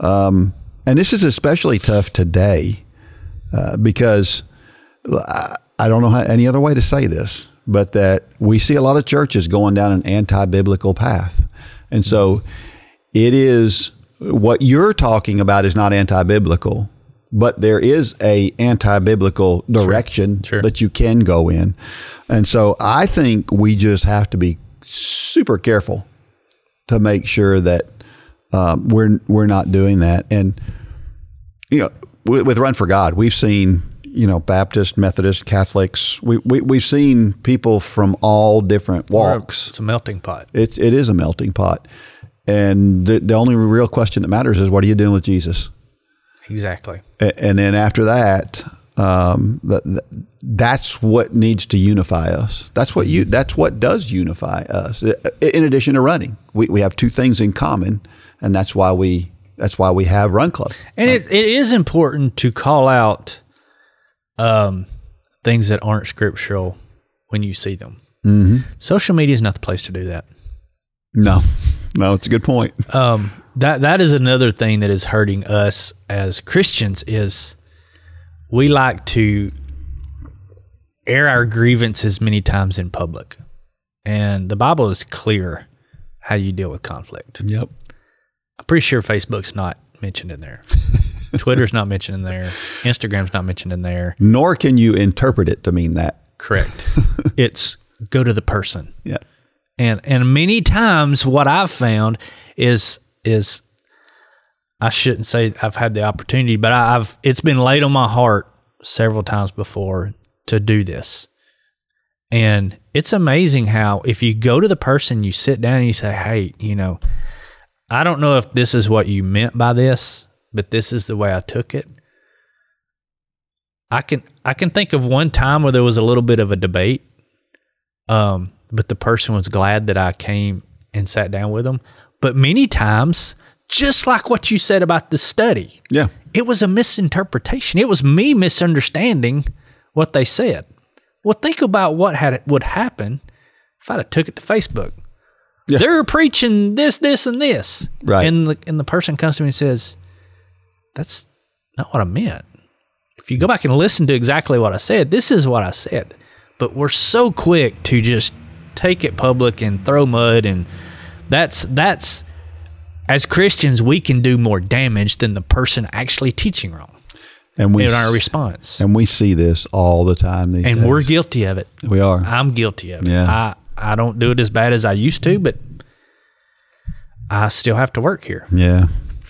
And this is especially tough today because I don't know any other way to say this, but that we see a lot of churches going down an anti-biblical path. And so it is, what you're talking about is not anti-biblical, but there is a anti-biblical direction that you can go in. And so I think we just have to be super careful to make sure that we're not doing that. And, you know, with Run for God, we've seen, you know, Baptist, Methodist, Catholics. We've seen people from all different walks. It's a melting pot. It is a melting pot. And the only real question that matters is, what are you doing with Jesus? Exactly. And then after that, that's what needs to unify us. That's what does unify us. In addition to running, we have two things in common, and that's why we have Run Club. And it is important to call out things that aren't scriptural when you see them. Mm-hmm. Social media is not the place to do that. No, it's a good point. That is another thing that is hurting us as Christians, is we like to air our grievances many times in public. And the Bible is clear how you deal with conflict. Yep. I'm pretty sure Facebook's not mentioned in there. Twitter's not mentioned in there. Instagram's not mentioned in there. Nor can you interpret it to mean that. Correct. It's go to the person. Yeah. And many times what I've found is I shouldn't say I've had the opportunity, but it's been laid on my heart several times before to do this. And it's amazing how if you go to the person, you sit down and you say, hey, you know, I don't know if this is what you meant by this, but this is the way I took it. I can think of one time where there was a little bit of a debate, but the person was glad that I came and sat down with them. But many times, just like what you said about the study, it was a misinterpretation. It was me misunderstanding what they said. Well, think about what would happen if I'd have took it to Facebook. Yeah. They're preaching this, and this. Right. And the person comes to me and says, that's not what I meant. If you go back and listen to exactly what I said, this is what I said. But we're so quick to just take it public and throw mud, and that's as Christians, we can do more damage than the person actually teaching wrong. And in our response. And we see this all the time these days. And we're guilty of it. We are. I'm guilty of it. Yeah. I don't do it as bad as I used to, but I still have to work here. Yeah.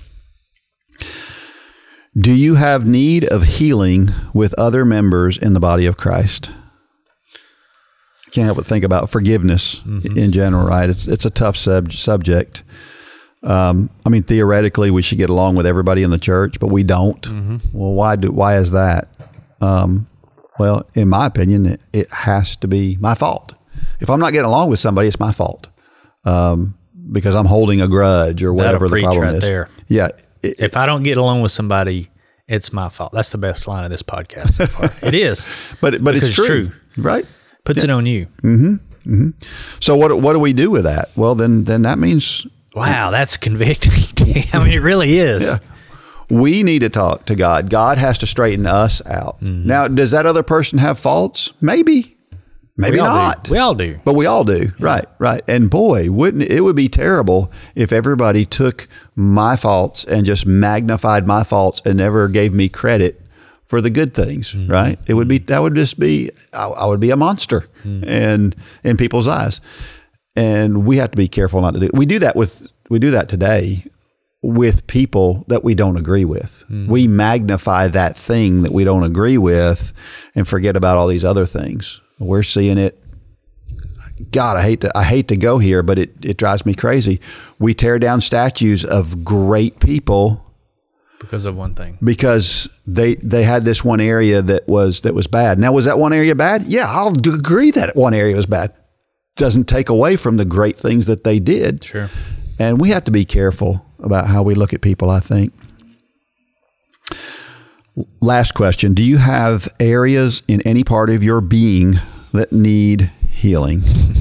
Do you have need of healing with other members in the body of Christ? I can't help but think about forgiveness in general, right? It's a tough subject. I mean, theoretically, we should get along with everybody in the church, but we don't. Mm-hmm. Well, why is that? Well, in my opinion, it has to be my fault. If I'm not getting along with somebody, it's my fault because I'm holding a grudge or whatever the problem is. There. Yeah. If I don't get along with somebody, it's my fault. That's the best line of this podcast so far. It is. but it's true. Right? Puts it on you. Mm-hmm. Mm-hmm. So what do we do with that? Well, then that means... Wow, that's convicting. I mean, it really is. Yeah. We need to talk to God. God has to straighten us out. Mm-hmm. Now, does that other person have faults? Maybe not. We all do. But we all do. Yeah. Right. And boy, it would be terrible if everybody took my faults and just magnified my faults and never gave me credit for the good things, right? I would be a monster and in people's eyes. And we have to be careful not to do it. We do that today with people that we don't agree with. We magnify that thing that we don't agree with and forget about all these other things. We're seeing it. God, I hate to go here, but it drives me crazy. We tear down statues of great people because of one thing. Because they had this one area that was bad. Now, was that one area bad? Yeah, I'll agree that one area was bad. Doesn't take away from the great things that they did. Sure. And we have to be careful about how we look at people, I think. Last question. Do you have areas in any part of your being that need healing?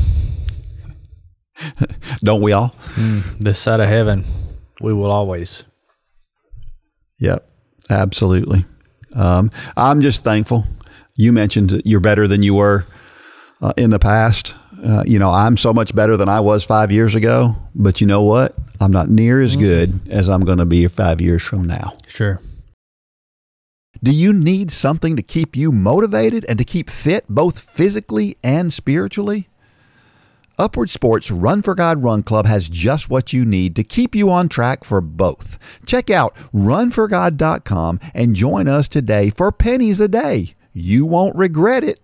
Don't we all? This side of heaven, we will always. Yep, absolutely. I'm just thankful. You mentioned that you're better than you were in the past. I'm so much better than I was 5 years ago, but you know what? I'm not near as good as I'm going to be 5 years from now. Sure. Do you need something to keep you motivated and to keep fit both physically and spiritually? Upward Sports Run for God Run Club has just what you need to keep you on track for both. Check out runforgod.com and join us today for pennies a day. You won't regret it.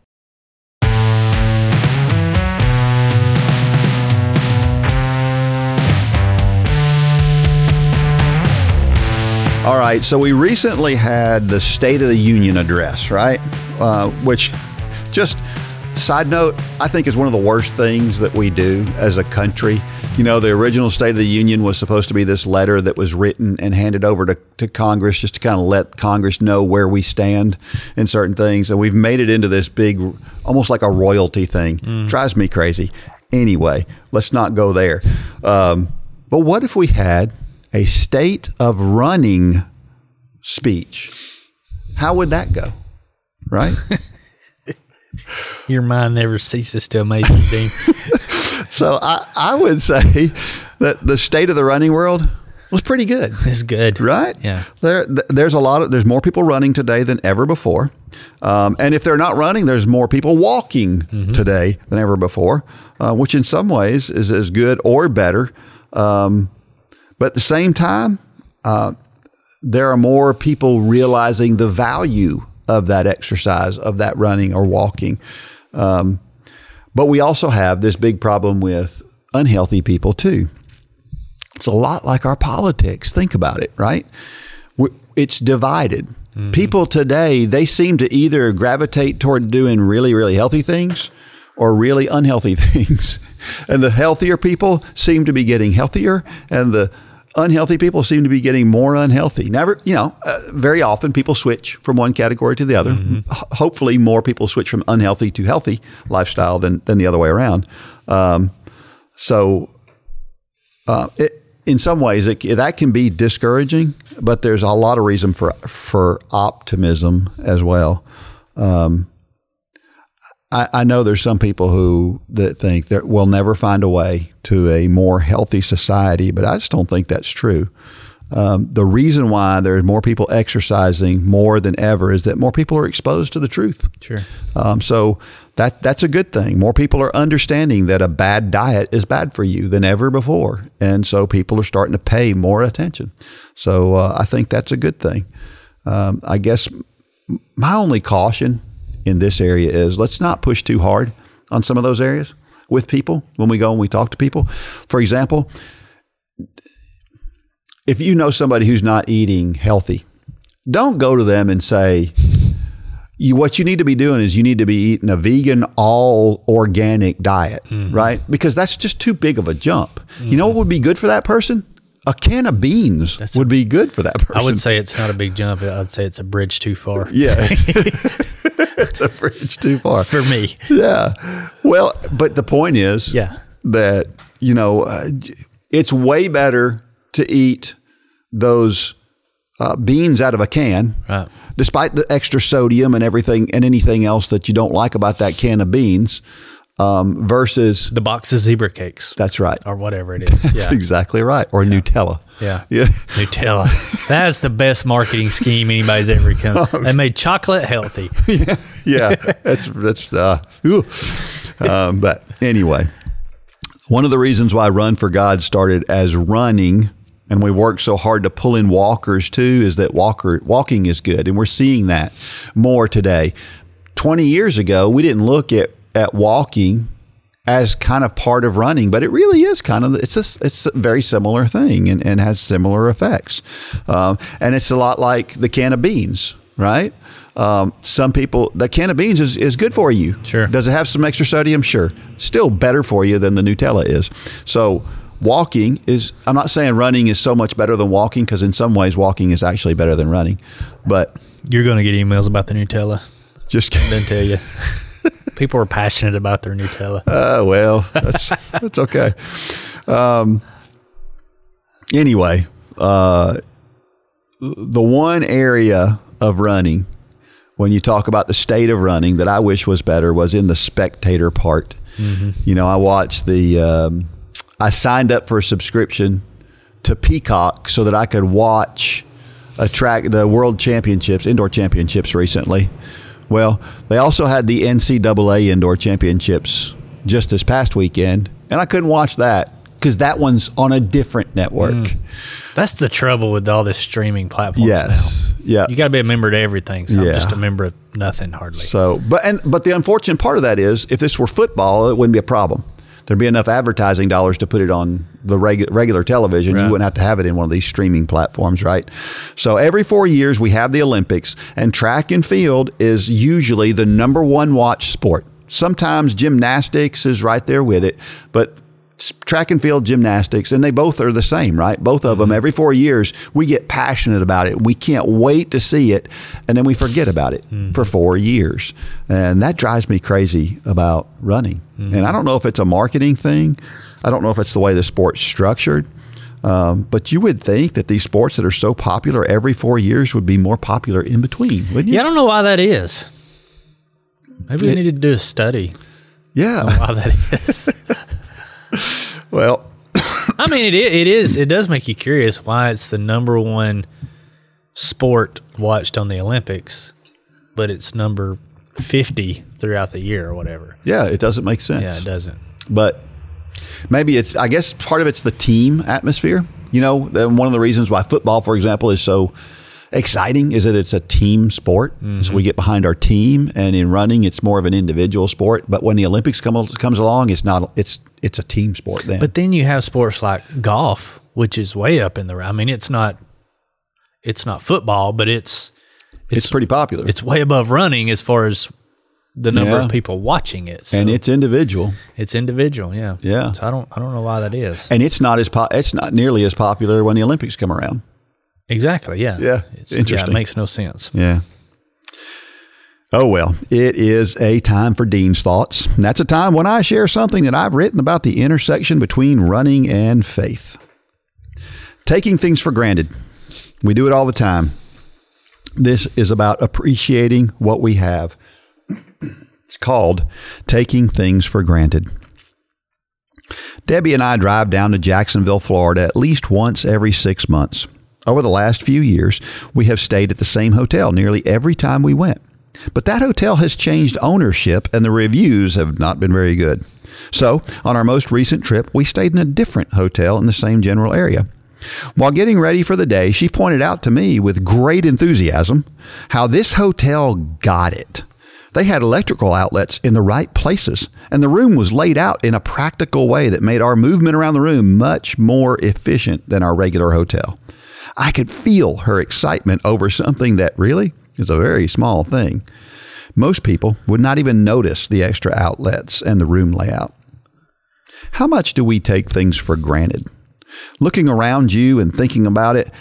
All right, so we recently had the State of the Union address, right? Which, just side note, I think is one of the worst things that we do as a country. The original State of the Union was supposed to be this letter that was written and handed over to Congress just to kind of let Congress know where we stand in certain things. And we've made it into this big, almost like a royalty thing. Drives me crazy. Anyway, let's not go there. But what if we had a state of running speech? How would that go? Right? Your mind never ceases to amaze me, Dean. So I would say that the state of the running world was pretty good. It's good. Right? Yeah. There's more people running today than ever before. And if they're not running, there's more people walking today than ever before, which in some ways is as good or better. But at the same time, there are more people realizing the value of that exercise, of that running or walking. But we also have this big problem with unhealthy people too. It's a lot like our politics. Think about it, right? It's divided. People today, they seem to either gravitate toward doing really, really healthy things or really unhealthy things. And the healthier people seem to be getting healthier, and the unhealthy people seem to be getting more unhealthy. Very often people switch from one category to the other. Hopefully more people switch from unhealthy to healthy lifestyle than the other way around. In some ways that can be discouraging, but there's a lot of reason for optimism as well. I know there's some people that think that we'll never find a way to a more healthy society, but I just don't think that's true. The reason why there's more people exercising more than ever is that more people are exposed to the truth. Sure. So that's a good thing. More people are understanding that a bad diet is bad for you than ever before. And so people are starting to pay more attention. So I think that's a good thing. I guess my only caution in this area is let's not push too hard on some of those areas with people when we go and we talk to people. For example, if you know somebody who's not eating healthy, don't go to them and say, what you need to be doing is you need to be eating a vegan, all organic diet, right? Because that's just too big of a jump. You know what would be good for that person? A can of beans would be good for that person. I would say it's not a big jump. I'd say it's a bridge too far. Yeah. It's a bridge too far. For me. Yeah. Well, but the point is that, it's way better to eat those beans out of a can, right, despite the extra sodium and everything and anything else that you don't like about that can of beans, versus the box of zebra cakes. That's right. Or whatever it is. That's exactly right. Or Nutella. Yeah. Nutella. That's the best marketing scheme anybody's ever come. They made chocolate healthy. Yeah. But anyway, one of the reasons why Run for God started as running, and we worked so hard to pull in walkers too, is that walking is good. And we're seeing that more today. 20 years ago, we didn't look at walking as kind of part of running, but it really is it's a very similar thing and has similar effects. And it's a lot like the can of beans, right? Some people, the can of beans is good for you. Sure. Does it have some extra sodium? Sure. Still better for you than the Nutella is. So walking is, I'm not saying running is so much better than walking, because in some ways walking is actually better than running, but you're going to get emails about the Nutella. Just kidding. Didn't tell you. People are passionate about their Nutella. Well, that's okay. Anyway, the one area of running when you talk about the state of running that I wish was better was in the spectator part. Mm-hmm. I watched I signed up for a subscription to Peacock so that I could watch the World Championships, Indoor Championships recently. Well, they also had the NCAA Indoor Championships just this past weekend, and I couldn't watch that because that one's on a different network. That's the trouble with all this streaming platforms now. Yeah. You got to be a member to everything. So I'm just a member of nothing hardly. So, but the unfortunate part of that is if this were football, it wouldn't be a problem. There'd be enough advertising dollars to put it on the regular television. Right. You wouldn't have to have it in one of these streaming platforms, right? So every 4 years we have the Olympics, and track and field is usually the number one watch sport. Sometimes gymnastics is right there with it, but track and field, gymnastics, and they both are the same, right? Both of them. Every 4 years, we get passionate about it. We can't wait to see it, and then we forget about it for 4 years. And that drives me crazy about running. And I don't know if it's a marketing thing. I don't know if it's the way the sport's structured. But you would think that these sports that are so popular every 4 years would be more popular in between, wouldn't you? Yeah, I don't know why that is. Maybe we need to do a study. Yeah. On why that is. Well, I mean, it does make you curious why it's the number one sport watched on the Olympics, but it's number 50 throughout the year or whatever. Yeah, it doesn't make sense. Yeah, it doesn't. But maybe I guess part of it's the team atmosphere. One of the reasons why football, for example, is so exciting is that it's a team sport. So we get behind our team, and in running, it's more of an individual sport. But when the Olympics comes along, it's not. It's a team sport then. But then you have sports like golf, which is way up in the. I mean, it's not football, but it's pretty popular. It's way above running as far as the number of people watching it. So and it's individual. It's individual, yeah. Yeah. So I don't know why that is. And it's not nearly as popular when the Olympics come around. Exactly, yeah. Yeah, it's interesting. Yeah, it makes no sense. Yeah. Oh, well, it is a time for Dean's Thoughts. And that's a time when I share something that I've written about the intersection between running and faith. Taking things for granted. We do it all the time. This is about appreciating what we have. It's called Taking Things for Granted. Debbie and I drive down to Jacksonville, Florida at least once every 6 months. Over the last few years, we have stayed at the same hotel nearly every time we went. But that hotel has changed ownership, and the reviews have not been very good. So, on our most recent trip, we stayed in a different hotel in the same general area. While getting ready for the day, she pointed out to me with great enthusiasm how this hotel got it. They had electrical outlets in the right places, and the room was laid out in a practical way that made our movement around the room much more efficient than our regular hotel. I could feel her excitement over something that really is a very small thing. Most people would not even notice the extra outlets and the room layout. How much do we take things for granted? Looking around you and thinking about it,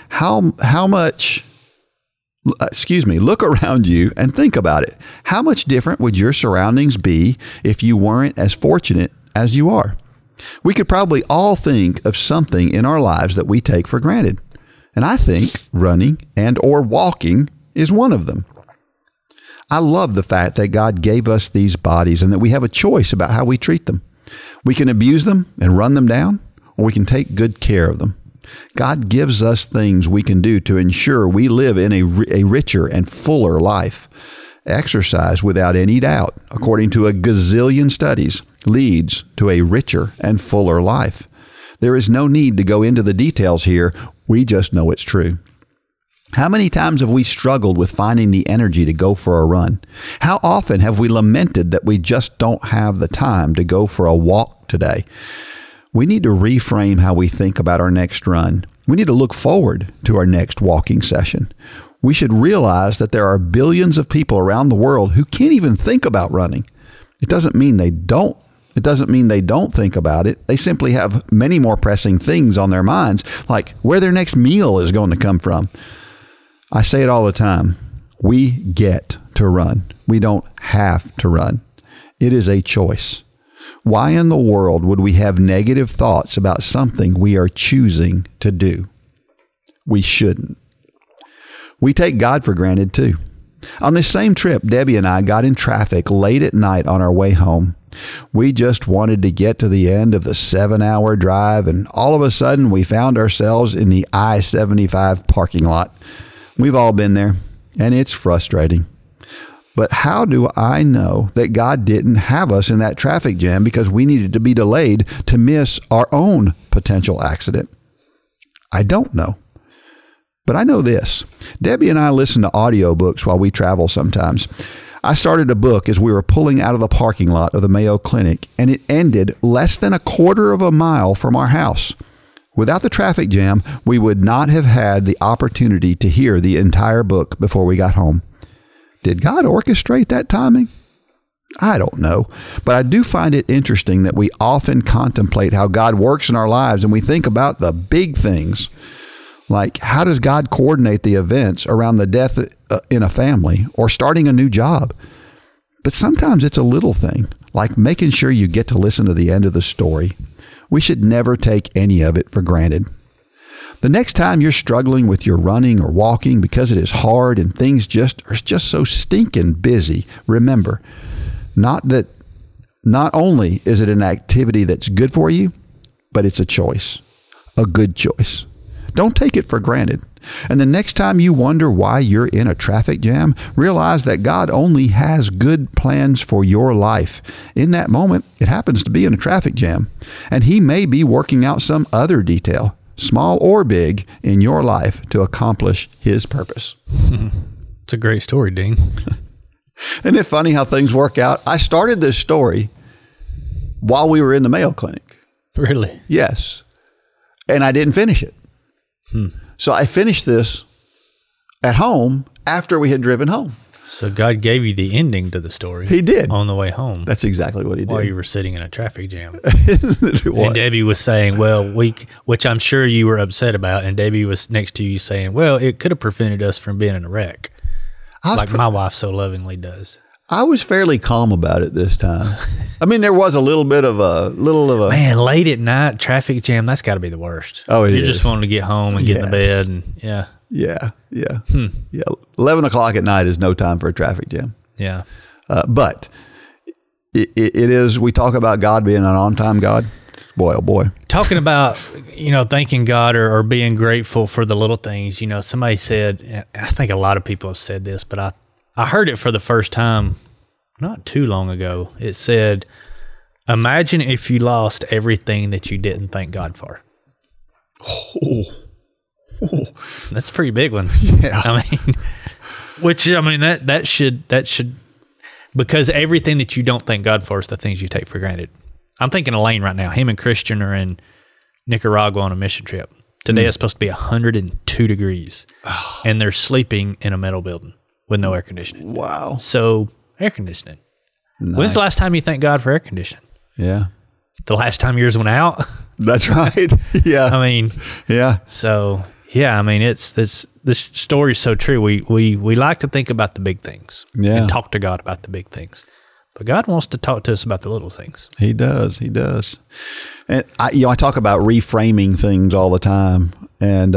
look around you and think about it. How much different would your surroundings be if you weren't as fortunate as you are? We could probably all think of something in our lives that we take for granted. And I think running and or walking is one of them. I love the fact that God gave us these bodies and that we have a choice about how we treat them. We can abuse them and run them down, or we can take good care of them. God gives us things we can do to ensure we live in a richer and fuller life. Exercise, without any doubt, according to a gazillion studies, leads to a richer and fuller life. There is no need to go into the details here. We just know it's true. How many times have we struggled with finding the energy to go for a run? How often have we lamented that we just don't have the time to go for a walk today? We need to reframe how we think about our next run. We need to look forward to our next walking session. We should realize that there are billions of people around the world who can't even think about running. It doesn't mean they don't think about it. They simply have many more pressing things on their minds, like where their next meal is going to come from. I say it all the time. We get to run. We don't have to run. It is a choice. Why in the world would we have negative thoughts about something we are choosing to do? We shouldn't. We take God for granted too. On this same trip, Debbie and I got in traffic late at night on our way home. We just wanted to get to the end of the 7-hour drive, and all of a sudden we found ourselves in the I-75 parking lot. We've all been there, and it's frustrating. But how do I know that God didn't have us in that traffic jam because we needed to be delayed to miss our own potential accident? I don't know. But I know this. Debbie and I listen to audiobooks while we travel sometimes. I started a book as we were pulling out of the parking lot of the Mayo Clinic, and it ended less than a quarter of a mile from our house. Without the traffic jam, we would not have had the opportunity to hear the entire book before we got home. Did God orchestrate that timing? I don't know, but I do find it interesting that we often contemplate how God works in our lives and we think about the big things. Like, how does God coordinate the events around the death in a family or starting a new job? But sometimes it's a little thing, like making sure you get to listen to the end of the story. We should never take any of it for granted. The next time you're struggling with your running or walking because it is hard and things are just so stinking busy, remember, not only is it an activity that's good for you, but it's a choice, a good choice. Don't take it for granted. And the next time you wonder why you're in a traffic jam, realize that God only has good plans for your life. In that moment, it happens to be in a traffic jam, and He may be working out some other detail, small or big, in your life to accomplish His purpose. It's a great story, Dean. Isn't it funny how things work out? I started this story while we were in the Mayo Clinic. Really? Yes. And I didn't finish it. So I finished this at home after we had driven home. So God gave you the ending to the story. He did. On the way home. That's exactly what He did. While you were sitting in a traffic jam. And Debbie was saying, well, which I'm sure you were upset about, and Debbie was next to you saying, well, it could have prevented us from being in a wreck. Like my wife so lovingly does. I was fairly calm about it this time. I mean, there was a little of a man, late at night, traffic jam, that's got to be the worst. Oh, it is. You just wanted to get home and get in the bed and yeah. 11 o'clock at night is no time for a traffic jam. Yeah. But it is, we talk about God being an on-time God. Boy, oh boy. Talking about, thanking God or being grateful for the little things, somebody said, I think a lot of people have said this, but I heard it for the first time not too long ago. It said, imagine if you lost everything that you didn't thank God for. Oh. That's a pretty big one. Yeah. That should, because everything that you don't thank God for is the things you take for granted. I'm thinking of Lane right now. Him and Christian are in Nicaragua on a mission trip. Today is supposed to be 102 degrees, and they're sleeping in a metal building with no air conditioning. Wow. So, air conditioning. Nice. When's the last time you thanked God for air conditioning? Yeah. The last time yours went out? That's right. Yeah. Yeah. So, yeah, this story is so true. We like to think about the big things and talk to God about the big things. But God wants to talk to us about the little things. He does. He does. And I talk about reframing things all the time. And,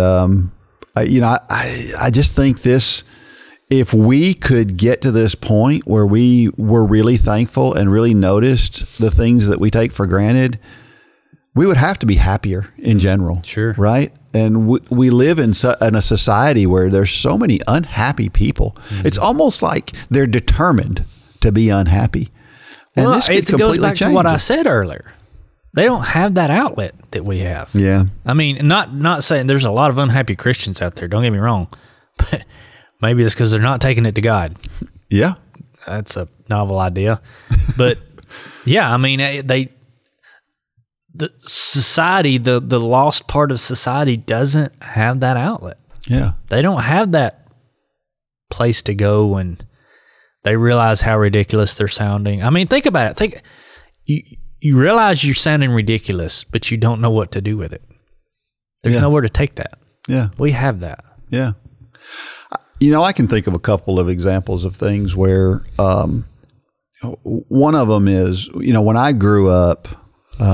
I just think this, if we could get to this point where we were really thankful and really noticed the things that we take for granted, we would have to be happier in general. Sure. Right? And we live in a society where there's so many unhappy people. Mm-hmm. It's almost like they're determined to be unhappy. And well, this could it goes back to what I it. said earlier. They don't have that outlet that we have. Yeah. Not saying there's a lot of unhappy Christians out there. Don't get me wrong. But maybe it's because they're not taking it to God. Yeah. That's a novel idea. But yeah, the society, the lost part of society doesn't have that outlet. Yeah. They don't have that place to go when they realize how ridiculous they're sounding. Think about it. You realize you're sounding ridiculous, but you don't know what to do with it. There's nowhere to take that. Yeah. We have that. Yeah. I can think of a couple of examples of things where one of them is, when I grew up,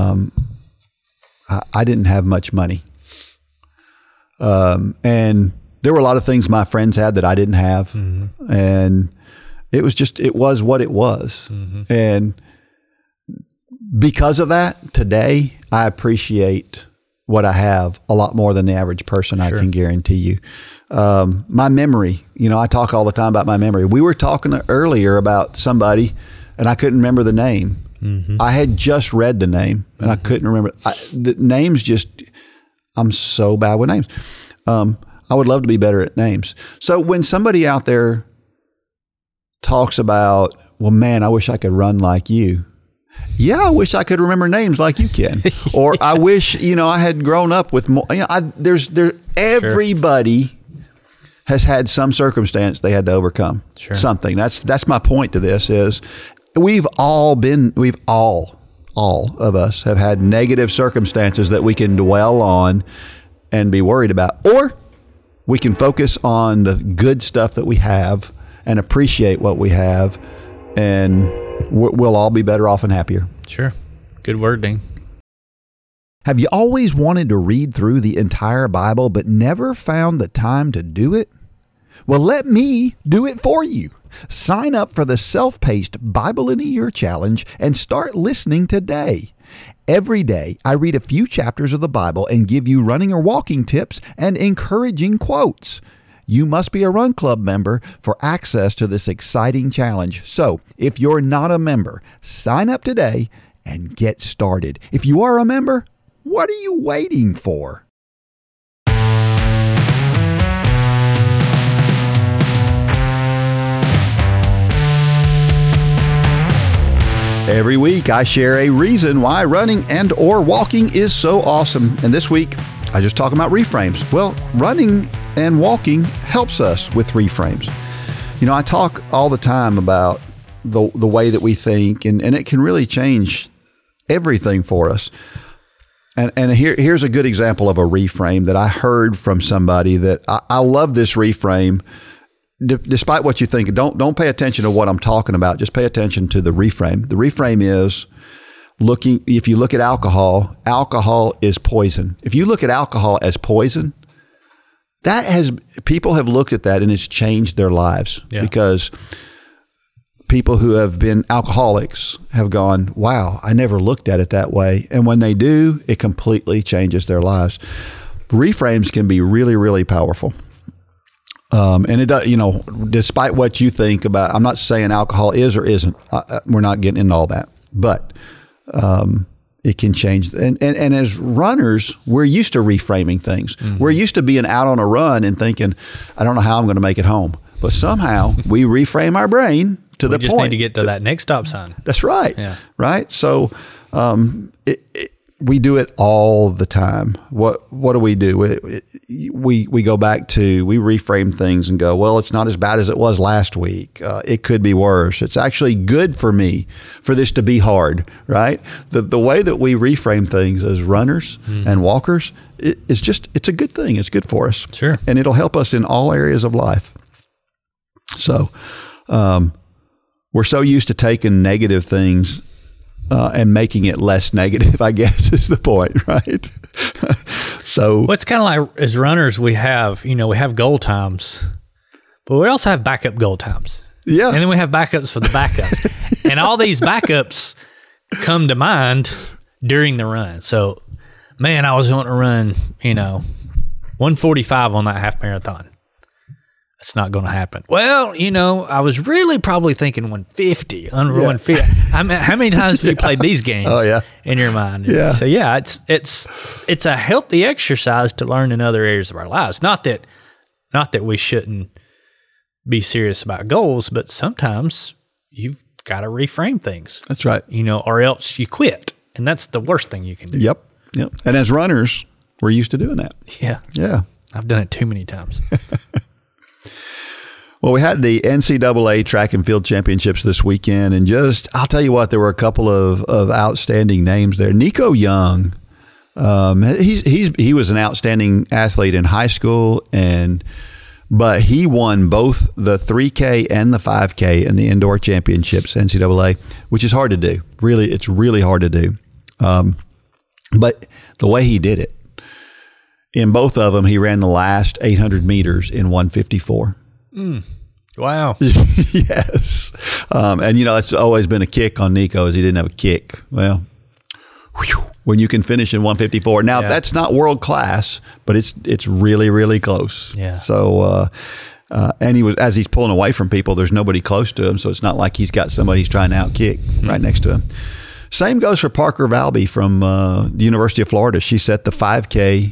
I didn't have much money. And there were a lot of things my friends had that I didn't have. And it was what it was. And because of that, today I appreciate what I have a lot more than the average person. I can guarantee you. My memory, I talk all the time about my memory. We were talking earlier about somebody and I couldn't remember the name. I had just read the name and I couldn't remember. The names I'm so bad with names. I would love to be better at names. So when somebody out there talks about, well, man, I wish I could run like you. Yeah, I wish I could remember names like you can. Or I wish, I had grown up with more. Everybody has had some circumstance they had to overcome. Something. That's my point to this is all of us have had negative circumstances that we can dwell on and be worried about. Or we can focus on the good stuff that we have and appreciate what we have, and we'll all be better off and happier. Sure. Good wording. Have you always wanted to read through the entire Bible but never found the time to do it? Well, let me do it for you. Sign up for the self-paced Bible in a Year Challenge and start listening today. Every day, I read a few chapters of the Bible and give you running or walking tips and encouraging quotes. You must be a Run Club member for access to this exciting challenge. So, if you're not a member, sign up today and get started. If you are a member, what are you waiting for? Every week, I share a reason why running and or walking is so awesome. And this week, I just talk about reframes. Well, running and walking helps us with reframes. I talk all the time about the way that we think, and it can really change everything for us. And here's a good example of a reframe that I heard from somebody that I love this reframe. Despite what you think, don't pay attention to what I'm talking about. Just pay attention to the reframe. The reframe is if you look at alcohol is poison. If you look at alcohol as poison, people have looked at that and it's changed their lives because people who have been alcoholics have gone, wow, I never looked at it that way. And when they do, it completely changes their lives. Reframes can be really, really powerful. And it does, despite what you think about, I'm not saying alcohol is or isn't. We're not getting into all that, but it can change. And as runners, we're used to reframing things. We're used to being out on a run and thinking, I don't know how I'm going to make it home. But somehow we reframe our brain to the point. We just need to get to that next stop sign. That's right. Yeah. Right. So we do it all the time. What do? We go back to, we reframe things and go, well, it's not as bad as it was last week. It could be worse. It's actually good for me for this to be hard, right? The way that we reframe things as runners and walkers, it's a good thing. It's good for us. Sure. And it'll help us in all areas of life. So we're so used to taking negative things and making it less negative, I guess, is the point, right? So, well, it's kind of like as runners, we have goal times, but we also have backup goal times. Yeah. And then we have backups for the backups. And all these backups come to mind during the run. So, man, I was wanting to run, 145 on that half marathon. It's not going to happen. Well, I was really probably thinking 150, under 150. I mean, how many times have you played these games in your mind? Yeah. So it's a healthy exercise to learn in other areas of our lives. Not that we shouldn't be serious about goals, but sometimes you've got to reframe things. That's right. Or else you quit, and that's the worst thing you can do. Yep. And as runners, we're used to doing that. Yeah. Yeah. I've done it too many times. Well, we had the NCAA track and field championships this weekend, and I'll tell you what, there were a couple of outstanding names there. Nico Young, he was an outstanding athlete in high school, but he won both the 3K and the 5K in the indoor championships, NCAA, which is hard to do. Really, it's really hard to do. But the way he did it, In both of them, he ran the last 800 meters in 1:54. Wow. Yes. And, you know, that's always been a kick on Nico is he didn't have a kick. Well, when you can finish in 1:54. Now, that's not world class, but it's really, really close. Yeah. So, and he was, as he's pulling away from people, there's nobody close to him. So it's not like he's got somebody he's trying to outkick right next to him. Same goes for Parker Valby from the University of Florida. She set the 5K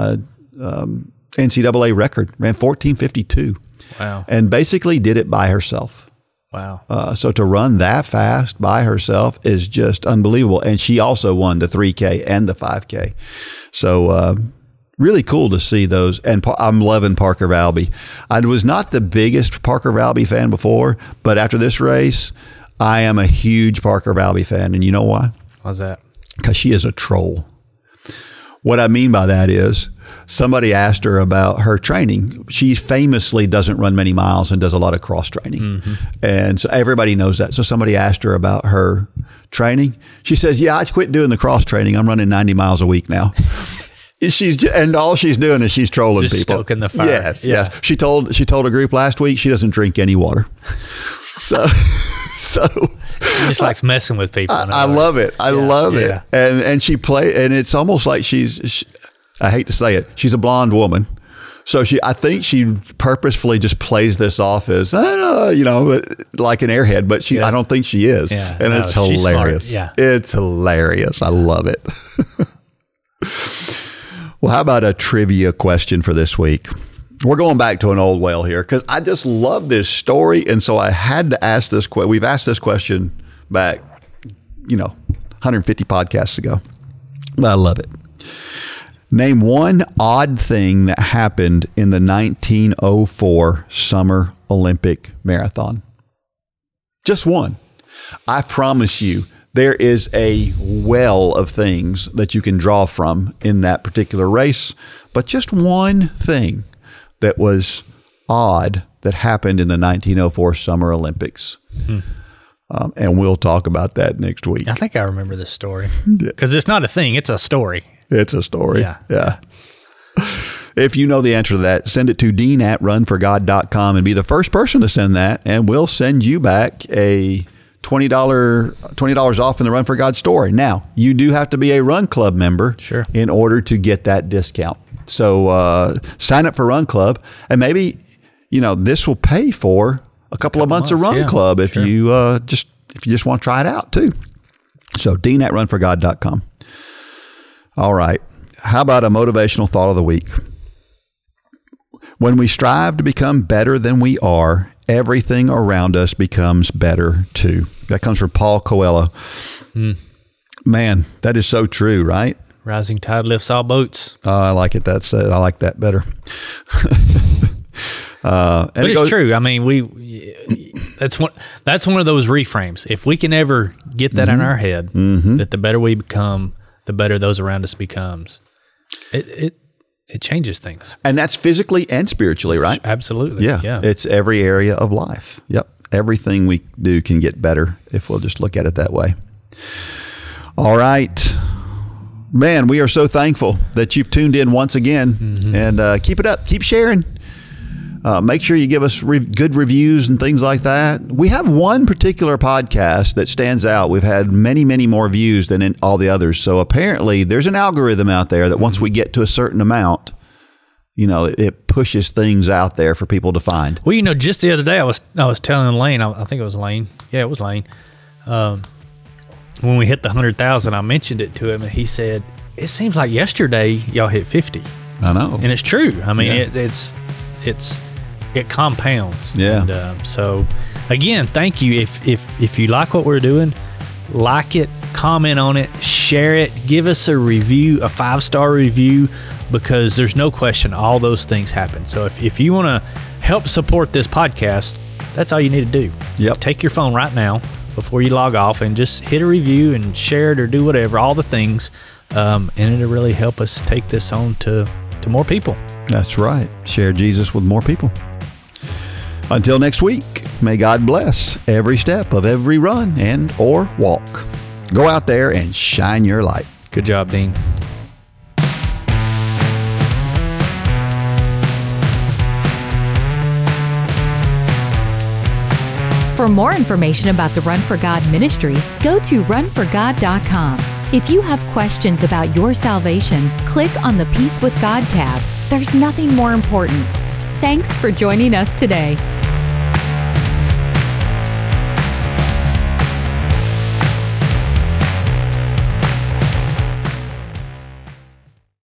NCAA record, ran 14:52. Wow. And basically did it by herself. Wow. So to run that fast by herself is just unbelievable. And she also won the 3K and the 5K. So really cool to see those. And I'm loving Parker Valby. I was not the biggest Parker Valby fan before, but after this race, I am a huge Parker Valby fan. And you know why? Why's that? Because she is a troll. What I mean by that is somebody asked her about her training. She famously doesn't run many miles and does a lot of cross training. And so everybody knows that. So somebody asked her about her training. She says, yeah, I quit doing the cross training. I'm running 90 miles a week now. And all she's doing is she's trolling Just people. stoking the fire. Yes. She told a group last week she doesn't drink any water. So She just likes messing with people. I love it. I love it. And she and it's almost like I hate to say it, she's a blonde woman. So I think she purposefully just plays this off as, you know, like an airhead, but I don't think she is. Yeah. And it's hilarious. Yeah. It's hilarious. I love it. Well, how about a trivia question for this week? We're going back to an old whale here because I just love this story. And so I had to ask this question. We've asked this question back, 150 podcasts ago. But I love it. Name one odd thing that happened in the 1904 Summer Olympic Marathon. Just one. I promise you, there is a well of things that you can draw from in that particular race, but just one thing that was odd that happened in the 1904 Summer Olympics. And we'll talk about that next week. I think I remember this story because it's not a thing. It's a story. It's a story. Yeah. If you know the answer to that, send it to dean@runforgod.com and be the first person to send that, and we'll send you back a $20 off in the Run for God store. Now, you do have to be a Run Club member in order to get that discount. So sign up for Run Club, and maybe this will pay for a couple of months of Run Club if you just want to try it out too. So dean@runforgod.com. All right. How about a motivational thought of the week? When we strive to become better than we are, everything around us becomes better too. That comes from Paul Coelho. Man, that is so true, right? Rising tide lifts all boats. I like it. I like that better. But it's true. I mean, that's one of those reframes. If we can ever get that in our head, that the better we become, the better those around us becomes. It changes things. And that's physically and spiritually, right? Absolutely. Yeah. It's every area of life. Yep. Everything we do can get better if we'll just look at it that way. All right. Man, we are so thankful that you've tuned in once again. And keep it up. Keep sharing. Make sure you give us good reviews and things like that. We have one particular podcast that stands out. We've had many, many more views than in all the others. So apparently there's an algorithm out there that once we get to a certain amount, it pushes things out there for people to find. Well, just the other day I was telling Lane, I think it was Lane. Yeah, it was Lane. When we hit the 100,000, I mentioned it to him, and he said, "It seems like yesterday y'all hit 50." I know, and it's true. I mean, it compounds. Yeah. And so, again, thank you. If you like what we're doing, like it, comment on it, share it, give us a review, a 5-star review, because there's no question all those things happen. So if you want to help support this podcast, that's all you need to do. Yep. Take your phone right now before you log off and just hit a review and share it or do whatever, all the things, and it'll really help us take this on to more people. That's right. Share Jesus with more people. Until next week, may God bless every step of every run and or walk. Go out there and shine your light. Good job, Dean. For more information about the Run for God ministry, go to runforgod.com. If you have questions about your salvation, click on the Peace with God tab. There's nothing more important. Thanks for joining us today.